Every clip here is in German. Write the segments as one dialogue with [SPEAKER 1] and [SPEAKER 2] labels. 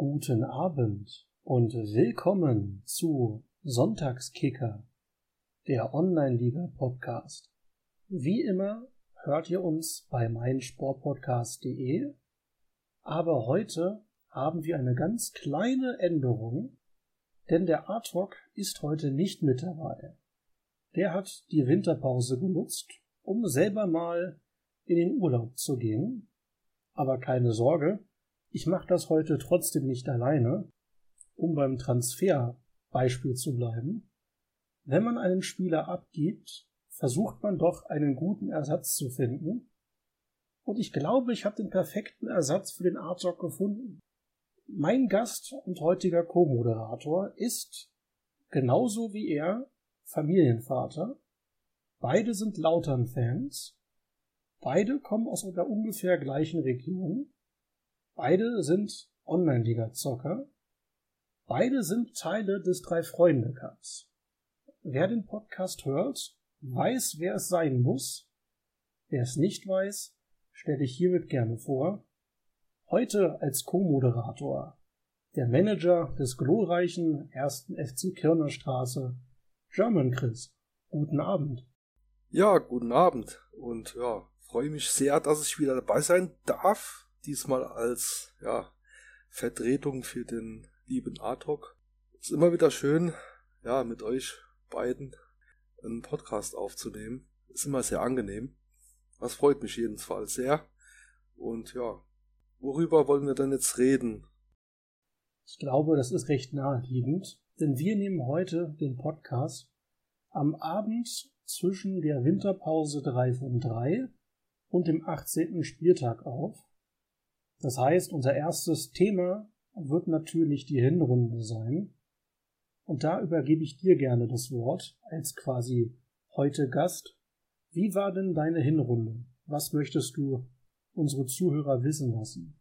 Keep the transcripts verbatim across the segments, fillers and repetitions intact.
[SPEAKER 1] Guten Abend und willkommen zu Sonntagskicker, der Online-Liga-Podcast. Wie immer hört ihr uns bei meinsportpodcast punkt de, aber heute haben wir eine ganz kleine Änderung, denn der Artok ist heute nicht mit dabei. Der hat die Winterpause genutzt, um selber mal in den Urlaub zu gehen. Aber keine Sorge, ich mache das heute trotzdem nicht alleine, um beim Transferbeispiel zu bleiben. Wenn man einen Spieler abgibt, versucht man doch einen guten Ersatz zu finden. Und ich glaube, ich habe den perfekten Ersatz für den Artok gefunden. Mein Gast und heutiger Co-Moderator ist, genauso wie er, Familienvater. Beide sind Lautern-Fans. Beide kommen aus der ungefähr gleichen Region. Beide sind Online-Liga-Zocker. Beide sind Teile des Drei-Freunde-Cups. Wer den Podcast hört, weiß, wer es sein muss. Wer es nicht weiß, stelle ich hiermit gerne vor. Heute als Co-Moderator der Manager des glorreichen ersten F C Kirnerstraße, German Chris. Guten Abend.
[SPEAKER 2] Ja, guten Abend und ja, freue mich sehr, dass ich wieder dabei sein darf. Diesmal als ja, Vertretung für den lieben Artok. Ist immer wieder schön, ja, mit euch beiden einen Podcast aufzunehmen. Ist immer sehr angenehm. Das freut mich jedenfalls sehr. Und ja, worüber wollen wir denn jetzt reden?
[SPEAKER 1] Ich glaube, das ist recht naheliegend, denn wir nehmen heute den Podcast am Abend zwischen der Winterpause drei von drei und dem achtzehnten Spieltag auf. Das heißt, unser erstes Thema wird natürlich die Hinrunde sein. Und da übergebe ich dir gerne das Wort als quasi heute Gast. Wie war denn deine Hinrunde? Was möchtest du unsere Zuhörer wissen lassen?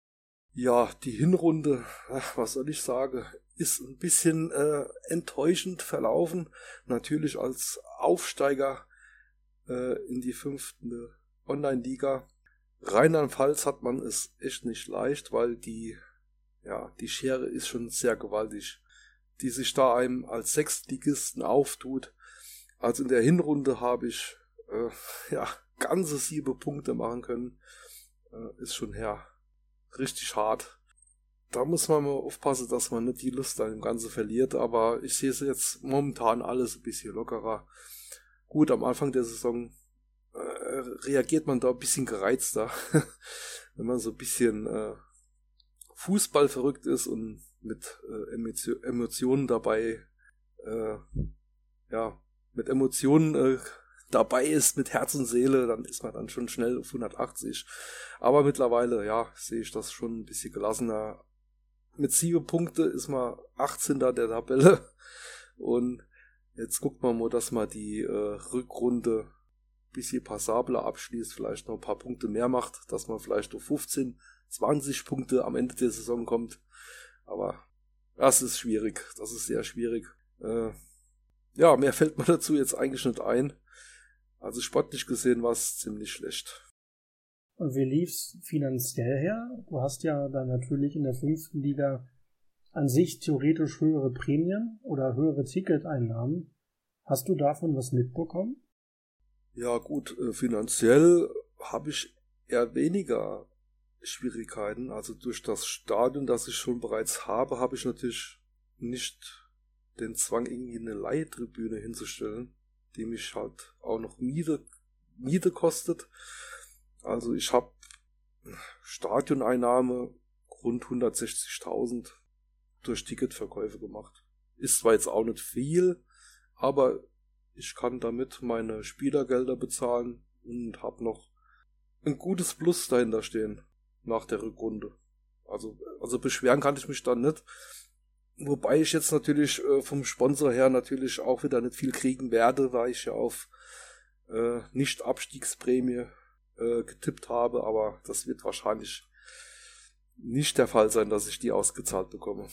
[SPEAKER 2] Ja, die Hinrunde, ach, was soll ich sagen, ist ein bisschen äh, enttäuschend verlaufen. Natürlich als Aufsteiger äh, in die fünfte Online-Liga. Rheinland-Pfalz hat man es echt nicht leicht, weil die, ja, die Schere ist schon sehr gewaltig, die sich da einem als Sechstligisten auftut. Also in der Hinrunde habe ich, äh, ja, ganze sieben Punkte machen können. Äh, ist schon her. Richtig hart. Da muss man mal aufpassen, dass man nicht die Lust an dem Ganzen verliert, aber ich sehe es jetzt momentan alles ein bisschen lockerer. Gut, am Anfang der Saison äh, reagiert man da ein bisschen gereizter, wenn man so ein bisschen äh, Fußball verrückt ist und mit äh, Emotio- Emotionen dabei, äh, ja, mit Emotionen äh, dabei ist, mit Herz und Seele, dann ist man dann schon schnell auf hundertachtzig. Aber mittlerweile, ja, sehe ich das schon ein bisschen gelassener. Mit sieben Punkte ist man achtzehnter der Tabelle. Und jetzt guckt man mal, dass man die äh, Rückrunde ein bisschen passabler abschließt, vielleicht noch ein paar Punkte mehr macht, dass man vielleicht auf fünfzehn, zwanzig Punkte am Ende der Saison kommt. Aber das ist schwierig, das ist sehr schwierig. Äh, ja, mehr fällt mir dazu jetzt eigentlich nicht ein. Also sportlich gesehen war es ziemlich schlecht.
[SPEAKER 1] Und wie lief's finanziell her? Du hast ja dann natürlich in der fünften Liga an sich theoretisch höhere Prämien oder höhere Ticketeinnahmen. Hast du davon was mitbekommen?
[SPEAKER 2] Ja gut, äh, finanziell habe ich eher weniger Schwierigkeiten. Also durch das Stadion, das ich schon bereits habe, habe ich natürlich nicht den Zwang, irgendwie eine Leihtribüne hinzustellen, die mich halt auch noch Miete, Miete kostet. Also ich habe Stadioneinnahme rund hundertsechzigtausend durch Ticketverkäufe gemacht. Ist zwar jetzt auch nicht viel, aber ich kann damit meine Spielergelder bezahlen und habe noch ein gutes Plus dahinter stehen nach der Rückrunde. Also, also beschweren kann ich mich dann nicht. Wobei ich jetzt natürlich äh, vom Sponsor her natürlich auch wieder nicht viel kriegen werde, weil ich ja auf äh, Nicht-Abstiegsprämie äh, getippt habe, aber das wird wahrscheinlich nicht der Fall sein, dass ich die ausgezahlt bekomme.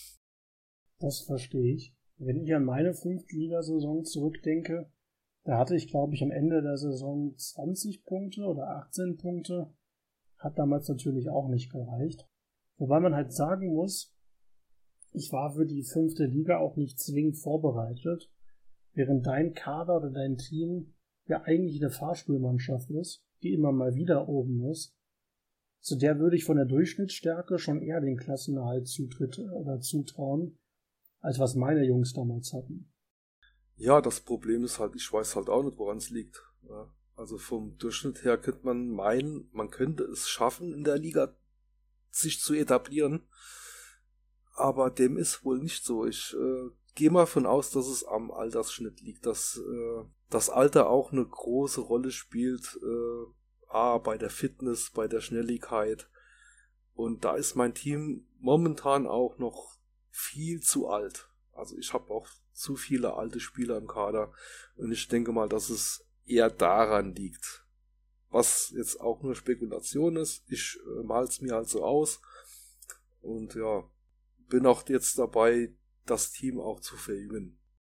[SPEAKER 1] Das verstehe ich. Wenn ich an meine Fünftligasaison zurückdenke, da hatte ich, glaube ich, am Ende der Saison zwanzig Punkte oder achtzehn Punkte. Hat damals natürlich auch nicht gereicht. Wobei man halt sagen muss, ich war für die fünfte Liga auch nicht zwingend vorbereitet, während dein Kader oder dein Team ja eigentlich eine Fahrstuhlmannschaft ist, die immer mal wieder oben ist. Zu der würde ich von der Durchschnittsstärke schon eher den Klassenerhalt zutritt oder zutrauen, als was meine Jungs damals hatten.
[SPEAKER 2] Ja, das Problem ist halt, ich weiß halt auch nicht, woran es liegt. Ja, also vom Durchschnitt her könnte man meinen, man könnte es schaffen, in der Liga sich zu etablieren. Aber dem ist wohl nicht so. Ich äh, gehe mal von aus, dass es am Altersschnitt liegt, dass äh, das Alter auch eine große Rolle spielt, äh, A, bei der Fitness, bei der Schnelligkeit. Und da ist mein Team momentan auch noch viel zu alt. Also ich habe auch zu viele alte Spieler im Kader und ich denke mal, dass es eher daran liegt. Was jetzt auch nur Spekulation ist. Ich äh, mal es mir halt so aus und ja, bin auch jetzt dabei, das Team auch zu verjüngen.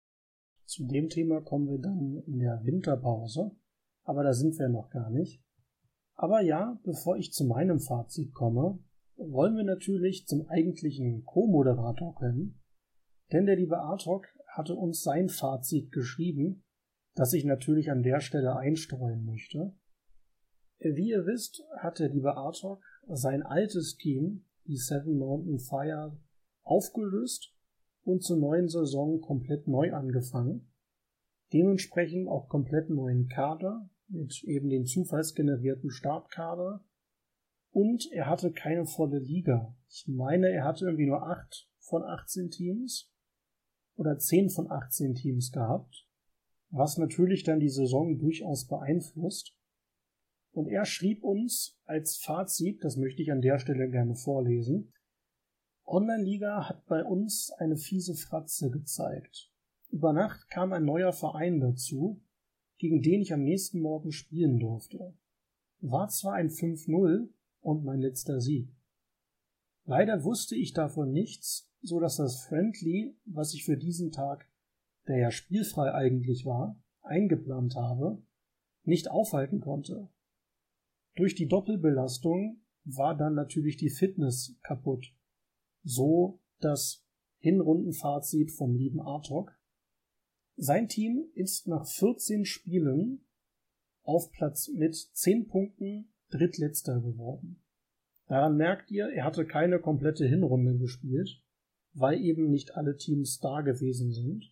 [SPEAKER 1] Zu dem Thema kommen wir dann in der Winterpause, aber da sind wir noch gar nicht. Aber ja, bevor ich zu meinem Fazit komme, wollen wir natürlich zum eigentlichen Co-Moderator kommen, denn der liebe Artok hatte uns sein Fazit geschrieben, das ich natürlich an der Stelle einstreuen möchte. Wie ihr wisst, hat der liebe Artok sein altes Team, die Seven Mountain Fire, aufgelöst und zur neuen Saison komplett neu angefangen. Dementsprechend auch komplett neuen Kader mit eben den zufallsgenerierten Startkader. Und er hatte keine volle Liga. Ich meine, er hatte irgendwie nur acht von achtzehn Teams oder zehn von achtzehn Teams gehabt, was natürlich dann die Saison durchaus beeinflusst. Und er schrieb uns als Fazit, das möchte ich an der Stelle gerne vorlesen: Online-Liga hat bei uns eine fiese Fratze gezeigt. Über Nacht kam ein neuer Verein dazu, gegen den ich am nächsten Morgen spielen durfte. War zwar ein fünf null und mein letzter Sieg. Leider wusste ich davon nichts, so dass das Friendly, was ich für diesen Tag, der ja spielfrei eigentlich war, eingeplant habe, nicht aufhalten konnte. Durch die Doppelbelastung war dann natürlich die Fitness kaputt. So das Hinrundenfazit vom lieben Artok. Sein Team ist nach vierzehn Spielen auf Platz mit zehn Punkten Drittletzter geworden. Daran merkt ihr, er hatte keine komplette Hinrunde gespielt, weil eben nicht alle Teams da gewesen sind.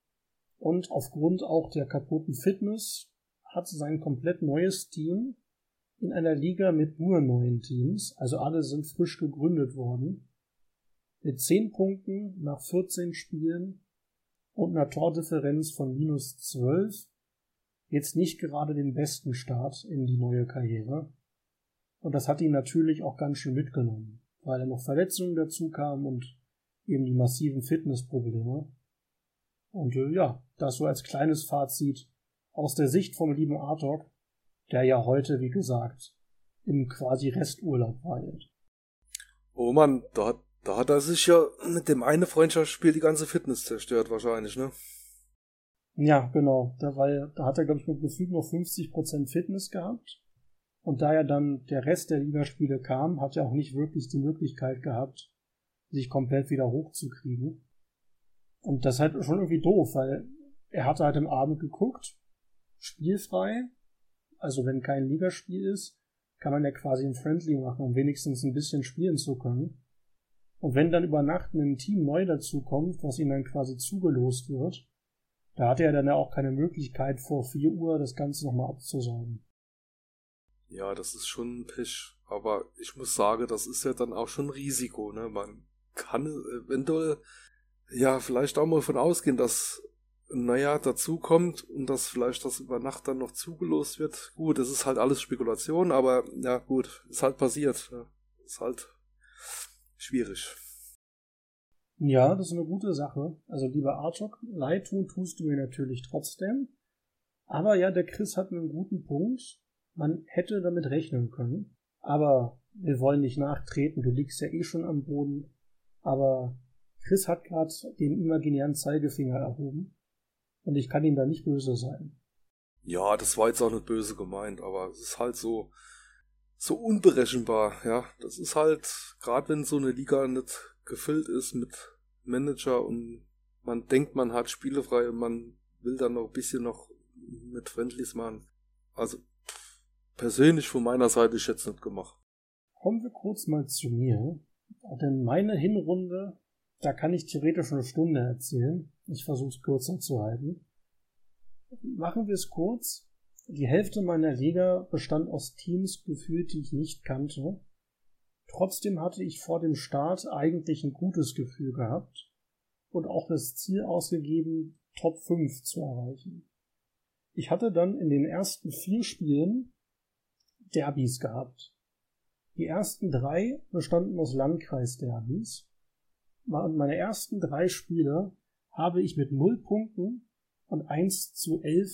[SPEAKER 1] Und aufgrund auch der kaputten Fitness hat sein komplett neues Team in einer Liga mit nur neun Teams, also alle sind frisch gegründet worden, mit zehn Punkten nach vierzehn Spielen und einer Tordifferenz von minus zwölf, jetzt nicht gerade den besten Start in die neue Karriere. Und das hat ihn natürlich auch ganz schön mitgenommen, weil er noch Verletzungen dazu kamen und eben die massiven Fitnessprobleme. Und äh, ja, das so als kleines Fazit aus der Sicht vom lieben Artok, der ja heute, wie gesagt, im quasi Resturlaub weilt.
[SPEAKER 2] Oh Mann, da hat, da hat er sich ja mit dem einen Freundschaftsspiel die ganze Fitness zerstört wahrscheinlich, ne?
[SPEAKER 1] Ja, genau. Da, war er, da hat er, glaube ich, mit gefühlt noch fünfzig Prozent Fitness gehabt. Und da ja dann der Rest der Ligaspiele kam, hat er auch nicht wirklich die Möglichkeit gehabt, sich komplett wieder hochzukriegen. Und das ist halt schon irgendwie doof, weil er hatte halt am Abend geguckt, spielfrei, also wenn kein Ligaspiel ist, kann man ja quasi ein Friendly machen, um wenigstens ein bisschen spielen zu können. Und wenn dann über Nacht ein Team neu dazu kommt, was ihm dann quasi zugelost wird, da hatte er dann ja auch keine Möglichkeit, vor vier Uhr das Ganze nochmal abzusaugen.
[SPEAKER 2] Ja, das ist schon ein Pech. Aber ich muss sagen, das ist ja dann auch schon ein Risiko, ne? Man kann eventuell ja vielleicht auch mal von ausgehen, dass naja, dazu kommt und dass vielleicht das über Nacht dann noch zugelost wird. Gut, es ist halt alles Spekulation, aber ja gut, ist halt passiert. Ja. Ist halt schwierig.
[SPEAKER 1] Ja, das ist eine gute Sache. Also lieber Artok, leid tun tust du mir natürlich trotzdem. Aber ja, der Chris hat einen guten Punkt. Man hätte damit rechnen können. Aber wir wollen nicht nachtreten, du liegst ja eh schon am Boden. Aber Chris hat gerade den imaginären Zeigefinger erhoben. Und ich kann ihm da nicht böse sein.
[SPEAKER 2] Ja, das war jetzt auch nicht böse gemeint, aber es ist halt so, so unberechenbar, ja. Das ist halt, gerade wenn so eine Liga nicht gefüllt ist mit Manager und man denkt, man hat spielefrei und man will dann noch ein bisschen noch mit Friendlies machen. Also persönlich von meiner Seite ist jetzt nicht gemacht.
[SPEAKER 1] Kommen wir kurz mal zu mir. Denn meine Hinrunde, da kann ich theoretisch eine Stunde erzählen. Ich versuche es kürzer zu halten. Machen wir es kurz. Die Hälfte meiner Liga bestand aus Teams gefühlt, die ich nicht kannte. Trotzdem hatte ich vor dem Start eigentlich ein gutes Gefühl gehabt und auch das Ziel ausgegeben, Top fünf zu erreichen. Ich hatte dann in den ersten vier Spielen Derbys gehabt. Die ersten drei bestanden aus Landkreisderbys. Und meine ersten drei Spiele habe ich mit null Punkten und eins zu elf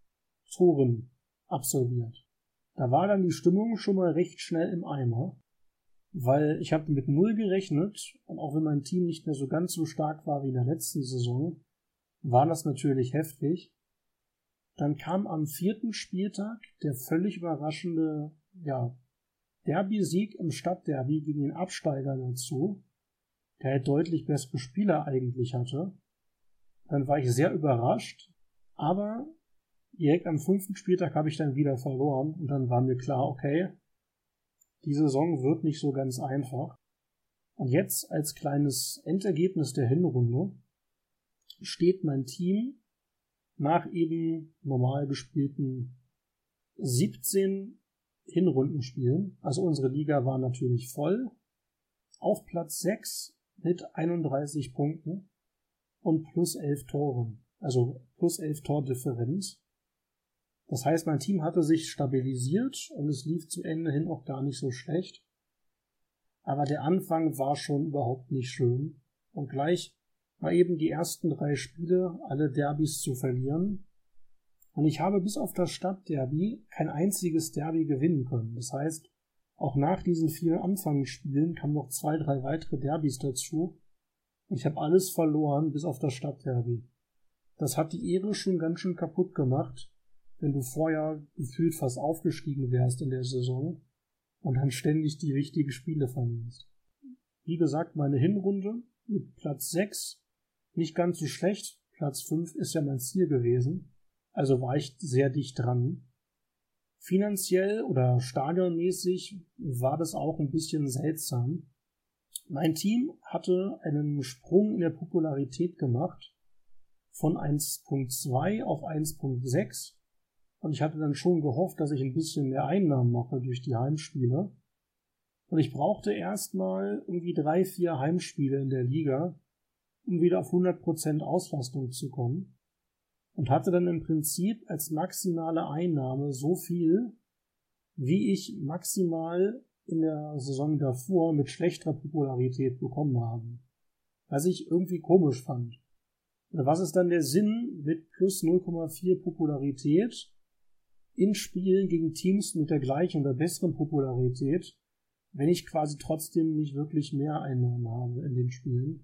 [SPEAKER 1] Toren absolviert. Da war dann die Stimmung schon mal recht schnell im Eimer, weil ich habe mit null gerechnet und auch wenn mein Team nicht mehr so ganz so stark war wie in der letzten Saison, war das natürlich heftig. Dann kam am vierten Spieltag der völlig überraschende, ja, Derby-Sieg im Stadtderby gegen den Absteiger dazu, der halt deutlich bessere Spieler eigentlich hatte. Dann war ich sehr überrascht, aber direkt am fünften Spieltag habe ich dann wieder verloren und dann war mir klar, okay, die Saison wird nicht so ganz einfach. Und jetzt als kleines Endergebnis der Hinrunde steht mein Team nach eben normal gespielten siebzehn Hinrundenspielen, also unsere Liga war natürlich voll, auf Platz sechs mit einunddreißig Punkten und plus elf Toren, also plus elf Tordifferenz. Das heißt, mein Team hatte sich stabilisiert und es lief zu Ende hin auch gar nicht so schlecht. Aber der Anfang war schon überhaupt nicht schön. Und gleich mal eben die ersten drei Spiele, alle Derbys zu verlieren. Und ich habe bis auf das Stadtderby kein einziges Derby gewinnen können. Das heißt, auch nach diesen vier Anfangsspielen kamen noch zwei, drei weitere Derbys dazu. Und ich habe alles verloren, bis auf das Stadtderby. Das hat die Ehre schon ganz schön kaputt gemacht, wenn du vorher gefühlt fast aufgestiegen wärst in der Saison und dann ständig die wichtigen Spiele verlierst. Wie gesagt, meine Hinrunde mit Platz sechs nicht ganz so schlecht. Platz fünf ist ja mein Ziel gewesen. Also war ich sehr dicht dran. Finanziell oder stadionmäßig war das auch ein bisschen seltsam. Mein Team hatte einen Sprung in der Popularität gemacht von eins Punkt zwei auf eins Punkt sechs und ich hatte dann schon gehofft, dass ich ein bisschen mehr Einnahmen mache durch die Heimspiele. Und ich brauchte erstmal irgendwie drei, vier Heimspiele in der Liga, um wieder auf hundert Prozent Auslastung zu kommen. Und hatte dann im Prinzip als maximale Einnahme so viel, wie ich maximal in der Saison davor mit schlechterer Popularität bekommen habe. Was ich irgendwie komisch fand. Was ist dann der Sinn mit plus null Komma vier Popularität in Spielen gegen Teams mit der gleichen oder besseren Popularität, wenn ich quasi trotzdem nicht wirklich mehr Einnahmen habe in den Spielen?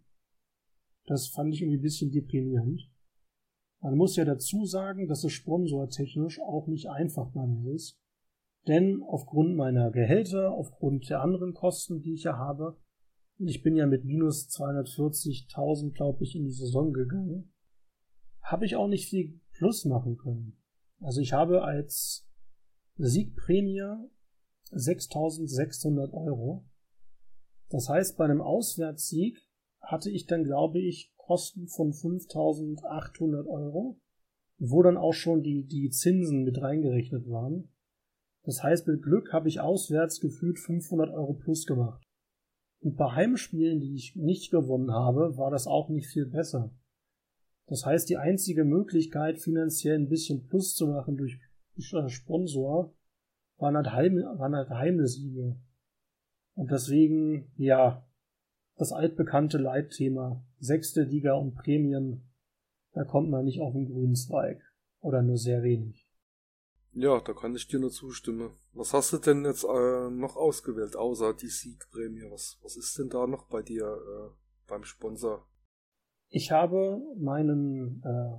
[SPEAKER 1] Das fand ich irgendwie ein bisschen deprimierend. Man muss ja dazu sagen, dass es sponsortechnisch auch nicht einfach bei mir ist. Denn aufgrund meiner Gehälter, aufgrund der anderen Kosten, die ich ja habe, und ich bin ja mit minus zweihundertvierzigtausend, glaube ich, in die Saison gegangen, habe ich auch nicht viel Plus machen können. Also ich habe als Siegprämie sechstausendsechshundert Euro. Das heißt, bei einem Auswärtssieg hatte ich dann, glaube ich, Kosten von fünftausendachthundert Euro, wo dann auch schon die, die Zinsen mit reingerechnet waren. Das heißt, mit Glück habe ich auswärts gefühlt fünfhundert Euro plus gemacht. Und bei Heimspielen, die ich nicht gewonnen habe, war das auch nicht viel besser. Das heißt, die einzige Möglichkeit, finanziell ein bisschen Plus zu machen durch Sponsor, waren halt Heim, waren halt Heimsiege. Und deswegen, ja, das altbekannte Leitthema, sechste Liga und Prämien, da kommt man nicht auf den grünen Zweig. Oder nur sehr wenig.
[SPEAKER 2] Ja, da kann ich dir nur zustimmen. Was hast du denn jetzt äh, noch ausgewählt, außer die Siegprämie? Was, was ist denn da noch bei dir äh, beim Sponsor?
[SPEAKER 1] Ich habe meinen äh,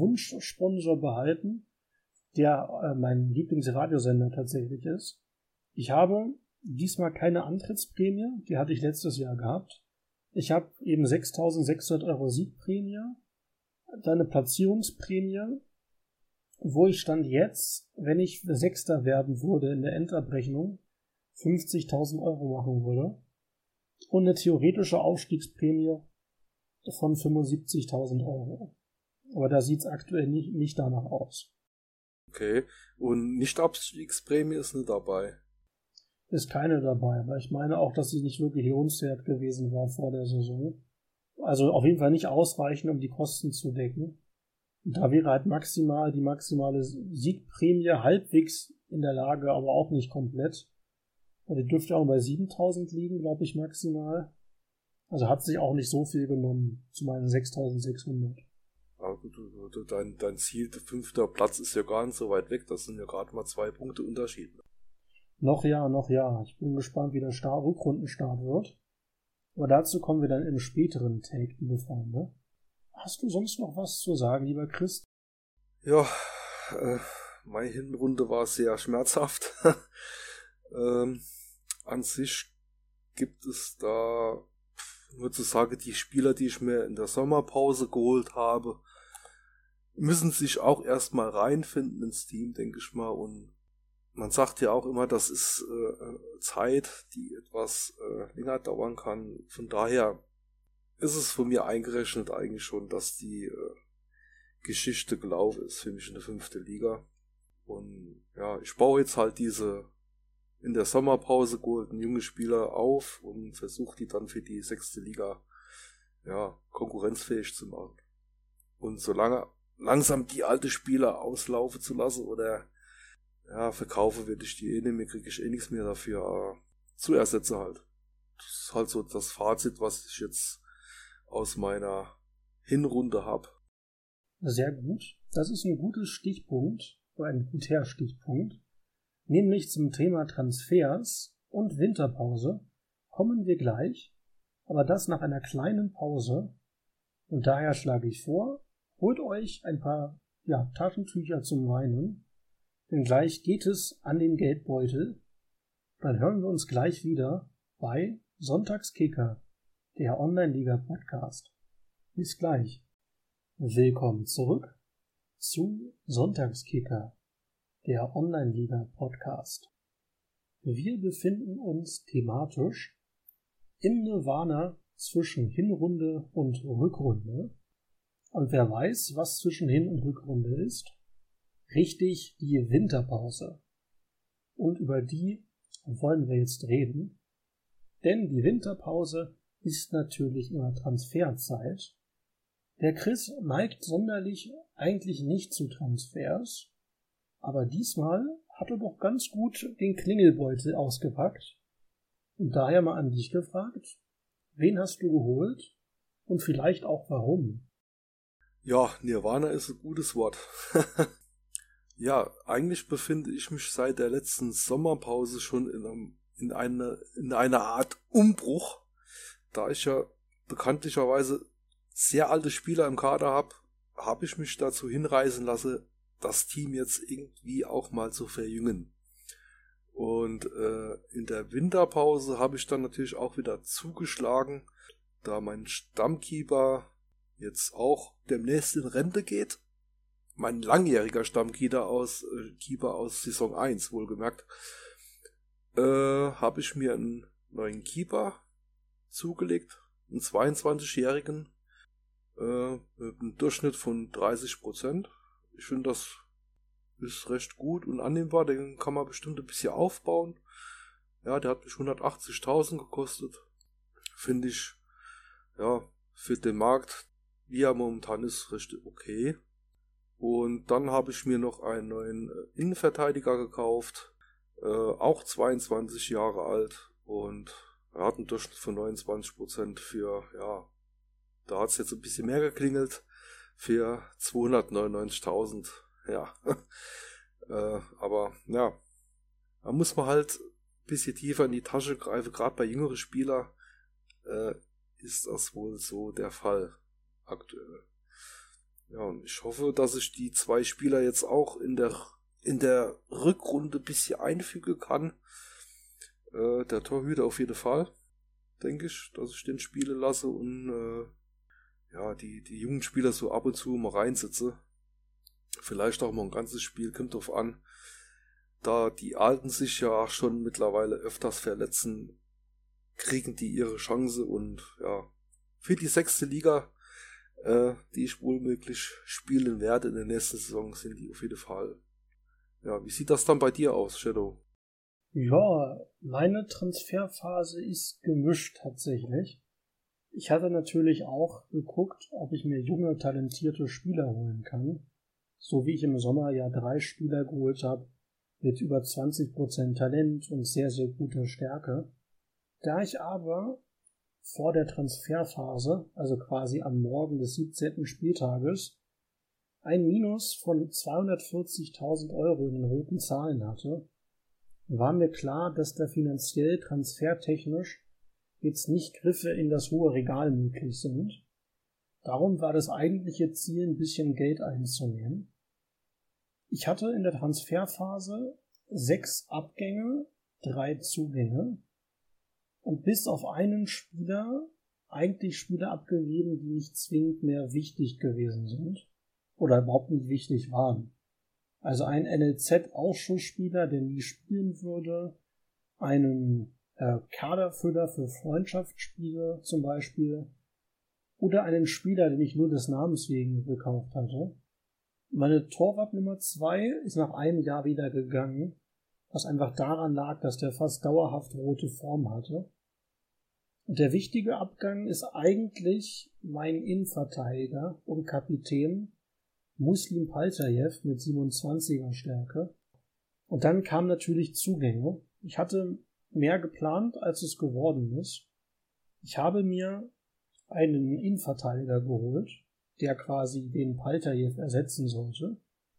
[SPEAKER 1] Wunschsponsor behalten, der äh, mein Lieblingsradiosender tatsächlich ist. Ich habe diesmal keine Antrittsprämie, die hatte ich letztes Jahr gehabt. Ich habe eben sechstausendsechshundert Euro Siegprämie, dann eine Platzierungsprämie, wo ich stand jetzt, wenn ich Sechster werden würde in der Endabrechnung, fünfzigtausend Euro machen würde. Und eine theoretische Aufstiegsprämie von fünfundsiebzigtausend Euro. Aber da sieht es aktuell nicht, nicht danach aus.
[SPEAKER 2] Okay, und Nicht-Abstiegsprämie ist nicht dabei?
[SPEAKER 1] Ist keine dabei, aber ich meine auch, dass sie nicht wirklich lohnenswert gewesen war vor der Saison. Also auf jeden Fall nicht ausreichend, um die Kosten zu decken. Und da wäre halt maximal die maximale Siegprämie halbwegs in der Lage, aber auch nicht komplett. Und die dürfte auch bei siebentausend liegen, glaube ich, maximal. Also hat sich auch nicht so viel genommen zu meinen sechstausendsechshundert.
[SPEAKER 2] Aber gut, dein, dein Ziel, der fünfter Platz ist ja gar nicht so weit weg. Das sind ja gerade mal zwei Punkte Unterschied.
[SPEAKER 1] Noch ja, noch ja. Ich bin gespannt, wie der Start, Rückrundenstart wird. Aber dazu kommen wir dann im späteren Take, liebe Freunde. Hast du sonst noch was zu sagen, lieber Chris?
[SPEAKER 2] Ja, äh, meine Hinrunde war sehr schmerzhaft. ähm, an sich gibt es da nur zu sagen, die Spieler, die ich mir in der Sommerpause geholt habe, müssen sich auch erstmal reinfinden ins Team, denke ich mal. Und man sagt ja auch immer, das ist äh, Zeit, die etwas äh, länger dauern kann. Von daher ist es von mir eingerechnet eigentlich schon, dass die äh, Geschichte gelaufen ist für mich in der fünften Liga. Und ja, ich baue jetzt halt diese in der Sommerpause geholten junge Spieler auf und versuche die dann für die sechste Liga ja, konkurrenzfähig zu machen. Und solange langsam die alte Spieler auslaufen zu lassen oder ja, verkaufe werde ich die eh nicht mehr, kriege ich eh nichts mehr dafür, aber zu ersetzen halt. Das ist halt so das Fazit, was ich jetzt aus meiner Hinrunde habe.
[SPEAKER 1] Sehr gut. Das ist ein guter Stichpunkt, oder ein guter Stichpunkt. Nämlich zum Thema Transfers und Winterpause kommen wir gleich, aber das nach einer kleinen Pause. Und daher schlage ich vor, holt euch ein paar ja, Taschentücher zum Weinen, denn gleich geht es an den Geldbeutel. Dann hören wir uns gleich wieder bei Sonntagskicker, der Online-Liga-Podcast. Bis gleich. Willkommen zurück zu Sonntagskicker, der Online-Liga-Podcast. Wir befinden uns thematisch im Nirvana zwischen Hinrunde und Rückrunde. Und wer weiß, was zwischen Hin- und Rückrunde ist? Richtig, die Winterpause. Und über die wollen wir jetzt reden. Denn die Winterpause ist natürlich immer Transferzeit. Der Chris neigt sonderlich eigentlich nicht zu Transfers. Aber diesmal hat er doch ganz gut den Klingelbeutel ausgepackt. Und daher mal an dich gefragt, wen hast du geholt und vielleicht auch warum?
[SPEAKER 2] Ja, Nirvana ist ein gutes Wort. Ja, eigentlich befinde ich mich seit der letzten Sommerpause schon in, einem, in, eine, in einer Art Umbruch, da ich ja bekanntlicherweise sehr alte Spieler im Kader habe, habe ich mich dazu hinreißen lassen, das Team jetzt irgendwie auch mal zu verjüngen. Und äh, in der Winterpause habe ich dann natürlich auch wieder zugeschlagen, da mein Stammkeeper jetzt auch demnächst in Rente geht. Mein langjähriger Stammkeeper aus, äh, Keeper aus Saison eins, wohlgemerkt, äh, habe ich mir einen neuen Keeper zugelegt, einen zweiundzwanzigjährigen, äh, mit einem Durchschnitt von dreißig Prozent. Ich finde, das ist recht gut und annehmbar, den kann man bestimmt ein bisschen aufbauen. Ja, der hat mich hundertachtzigtausend gekostet. Finde ich, ja, für den Markt, wie er momentan ist, recht okay. Und dann habe ich mir noch einen neuen Innenverteidiger gekauft, äh, auch zweiundzwanzig Jahre alt und er hat einen Durchschnitt von neunundzwanzig Prozent für, ja, da hat es jetzt ein bisschen mehr geklingelt, für zweihundertneunundneunzigtausend, ja. äh, aber, ja, da muss man halt ein bisschen tiefer in die Tasche greifen, gerade bei jüngeren Spielern äh, ist das wohl so der Fall aktuell. Ja, und ich hoffe, dass ich die zwei Spieler jetzt auch in der in der Rückrunde ein bisschen einfügen kann. Äh, der Torhüter auf jeden Fall, denke ich, dass ich den spielen lasse und äh, ja, die, die jungen Spieler so ab und zu mal reinsitze. Vielleicht auch mal ein ganzes Spiel, kommt drauf an. Da die Alten sich ja schon mittlerweile öfters verletzen, kriegen die ihre Chance und ja, für die sechste Liga, äh, die ich wohl möglich spielen werde in der nächsten Saison, sind die auf jeden Fall. Ja, wie sieht das dann bei dir aus, Shadow?
[SPEAKER 1] Ja, meine Transferphase ist gemischt tatsächlich. Ich hatte natürlich auch geguckt, ob ich mir junge, talentierte Spieler holen kann. So wie ich im Sommer ja drei Spieler geholt habe, mit über zwanzig Prozent Talent und sehr, sehr guter Stärke. Da ich aber vor der Transferphase, also quasi am Morgen des siebzehnten Spieltages, ein Minus von zweihundertvierzigtausend Euro in den roten Zahlen hatte, war mir klar, dass da finanziell transfertechnisch jetzt nicht Griffe in das hohe Regal möglich sind. Darum war das eigentliche Ziel, ein bisschen Geld einzunehmen. Ich hatte in der Transferphase sechs Abgänge, drei Zugänge und bis auf einen Spieler eigentlich Spieler abgegeben, die nicht zwingend mehr wichtig gewesen sind oder überhaupt nicht wichtig waren. Also ein N L Z-Ausschussspieler, der nie spielen würde, einen äh, Kaderfüller für Freundschaftsspiele zum Beispiel oder einen Spieler, den ich nur des Namens wegen gekauft hatte. Meine Torwart Nummer zwei ist nach einem Jahr wieder gegangen, was einfach daran lag, dass der fast dauerhaft rote Form hatte. Und der wichtige Abgang ist eigentlich mein Innenverteidiger und Kapitän Muslim Paltajew mit siebenundzwanziger Stärke. Und dann kamen natürlich Zugänge. Ich hatte mehr geplant, als es geworden ist. Ich habe mir einen Innenverteidiger geholt, der quasi den Paltajew ersetzen sollte,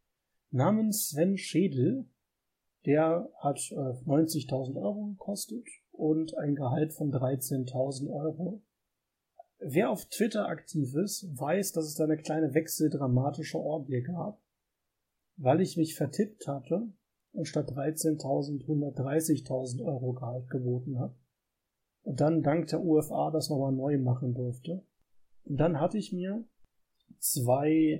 [SPEAKER 1] namens Sven Schädel. Der hat äh, neunzigtausend Euro gekostet und ein Gehalt von dreizehntausend Euro. Wer auf Twitter aktiv ist, weiß, dass es da eine kleine wechseldramatische Orgie gab, weil ich mich vertippt hatte und statt dreizehntausend hundertdreißigtausend Euro Gehalt geboten habe. Und dann dank der U F A das nochmal neu machen durfte. Und dann hatte ich mir zwei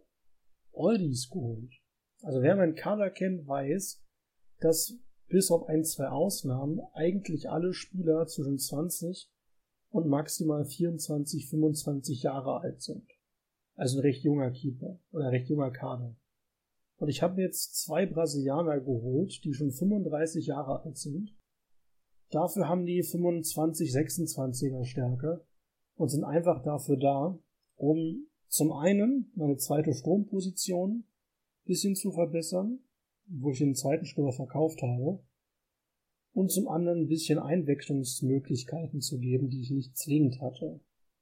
[SPEAKER 1] Oldies geholt. Also wer meinen Kader kennt, weiß, dass bis auf ein, zwei Ausnahmen eigentlich alle Spieler zwischen zwanzig und maximal vierundzwanzig, fünfundzwanzig Jahre alt sind. Also ein recht junger Keeper oder recht junger Kader. Und ich habe jetzt zwei Brasilianer geholt, die schon fünfunddreißig Jahre alt sind. Dafür haben die fünfundzwanzig, sechsundzwanziger Stärke und sind einfach dafür da, um zum einen meine zweite Sturmposition ein bisschen zu verbessern, wo ich den zweiten Stürmer verkauft habe, und zum anderen ein bisschen Einwechslungsmöglichkeiten zu geben, die ich nicht zwingend hatte.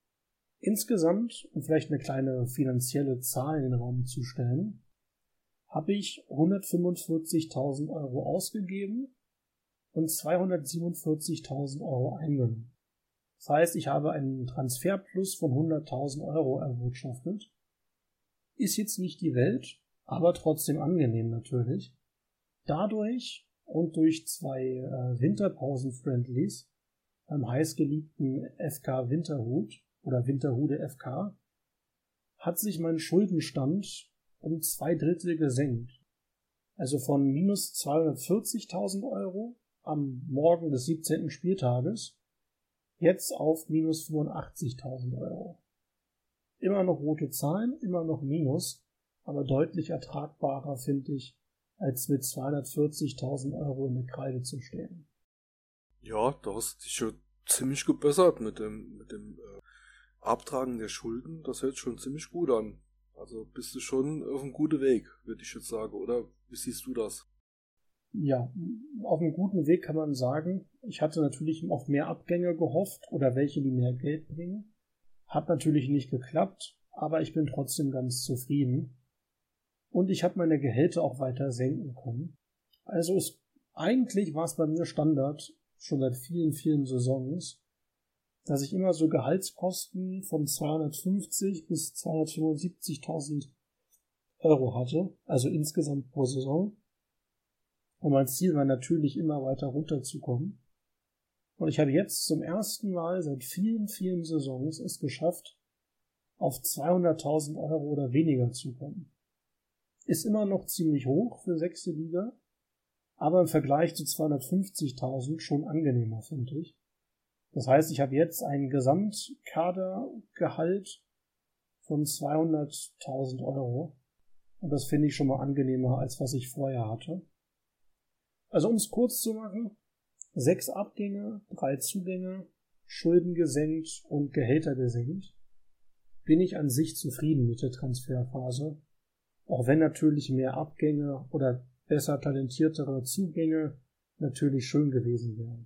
[SPEAKER 1] Insgesamt, um vielleicht eine kleine finanzielle Zahl in den Raum zu stellen, habe ich hundertfünfundvierzigtausend Euro ausgegeben und zweihundertsiebenundvierzigtausend Euro eingenommen. Das heißt, ich habe einen Transferplus von hunderttausend Euro erwirtschaftet. Ist jetzt nicht die Welt, aber trotzdem angenehm natürlich. Dadurch und durch zwei äh, Winterpausen-Friendlies beim heißgeliebten F K Winterhut oder Winterhude F K hat sich mein Schuldenstand um zwei Drittel gesenkt. Also von minus zweihundertvierzigtausend Euro am Morgen des siebzehnten Spieltages jetzt auf minus fünfundachtzigtausend Euro. Immer noch rote Zahlen, immer noch Minus, aber deutlich ertragbarer, finde ich, als mit zweihundertvierzigtausend Euro in der Kreide zu stehen.
[SPEAKER 2] Ja, da hast du dich schon ziemlich gebessert mit dem, mit dem äh, Abtragen der Schulden. Das hört sich schon ziemlich gut an. Also bist du schon auf einem guten Weg, würde ich jetzt sagen, oder? Wie siehst du das?
[SPEAKER 1] Ja, auf einem guten Weg kann man sagen. Ich hatte natürlich auf mehr Abgänge gehofft oder welche, die mehr Geld bringen. Hat natürlich nicht geklappt, aber ich bin trotzdem ganz zufrieden. Und ich habe meine Gehälter auch weiter senken können. Also ist, eigentlich war es bei mir Standard, schon seit vielen, vielen Saisons, dass ich immer so Gehaltskosten von zweihundertfünfzig bis zweihundertfünfundsiebzigtausend Euro hatte, also insgesamt pro Saison. Und mein Ziel war natürlich immer weiter runterzukommen. Und ich habe jetzt zum ersten Mal seit vielen, vielen Saisons es geschafft, auf zweihunderttausend Euro oder weniger zu kommen. Ist immer noch ziemlich hoch für sechste Liga, aber im Vergleich zu zweihundertfünfzigtausend schon angenehmer, finde ich. Das heißt, ich habe jetzt ein Gesamtkadergehalt von zweihunderttausend Euro. Und das finde ich schon mal angenehmer, als was ich vorher hatte. Also um es kurz zu machen, sechs Abgänge, drei Zugänge, Schulden gesenkt und Gehälter gesenkt, bin ich an sich zufrieden mit der Transferphase. Auch wenn natürlich mehr Abgänge oder besser talentiertere Zugänge natürlich schön gewesen wären.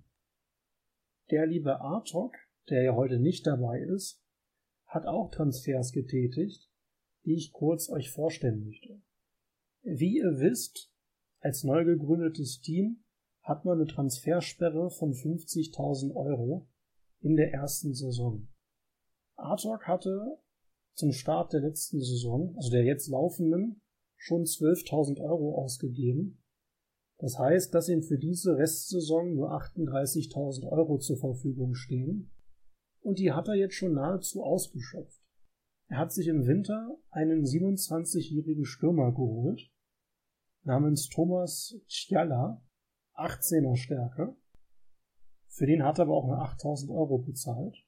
[SPEAKER 1] Der liebe Artok, der ja heute nicht dabei ist, hat auch Transfers getätigt, die ich kurz euch vorstellen möchte. Wie ihr wisst, als neu gegründetes Team hat man eine Transfersperre von fünfzigtausend Euro in der ersten Saison. Artok hatte zum Start der letzten Saison, also der jetzt laufenden, schon zwölftausend Euro ausgegeben. Das heißt, dass ihm für diese Restsaison nur achtunddreißigtausend Euro zur Verfügung stehen. Und die hat er jetzt schon nahezu ausgeschöpft. Er hat sich im Winter einen siebenundzwanzigjährigen Stürmer geholt, namens Thomas Tjalla, achtzehner Stärke. Für den hat er aber auch nur achttausend Euro bezahlt.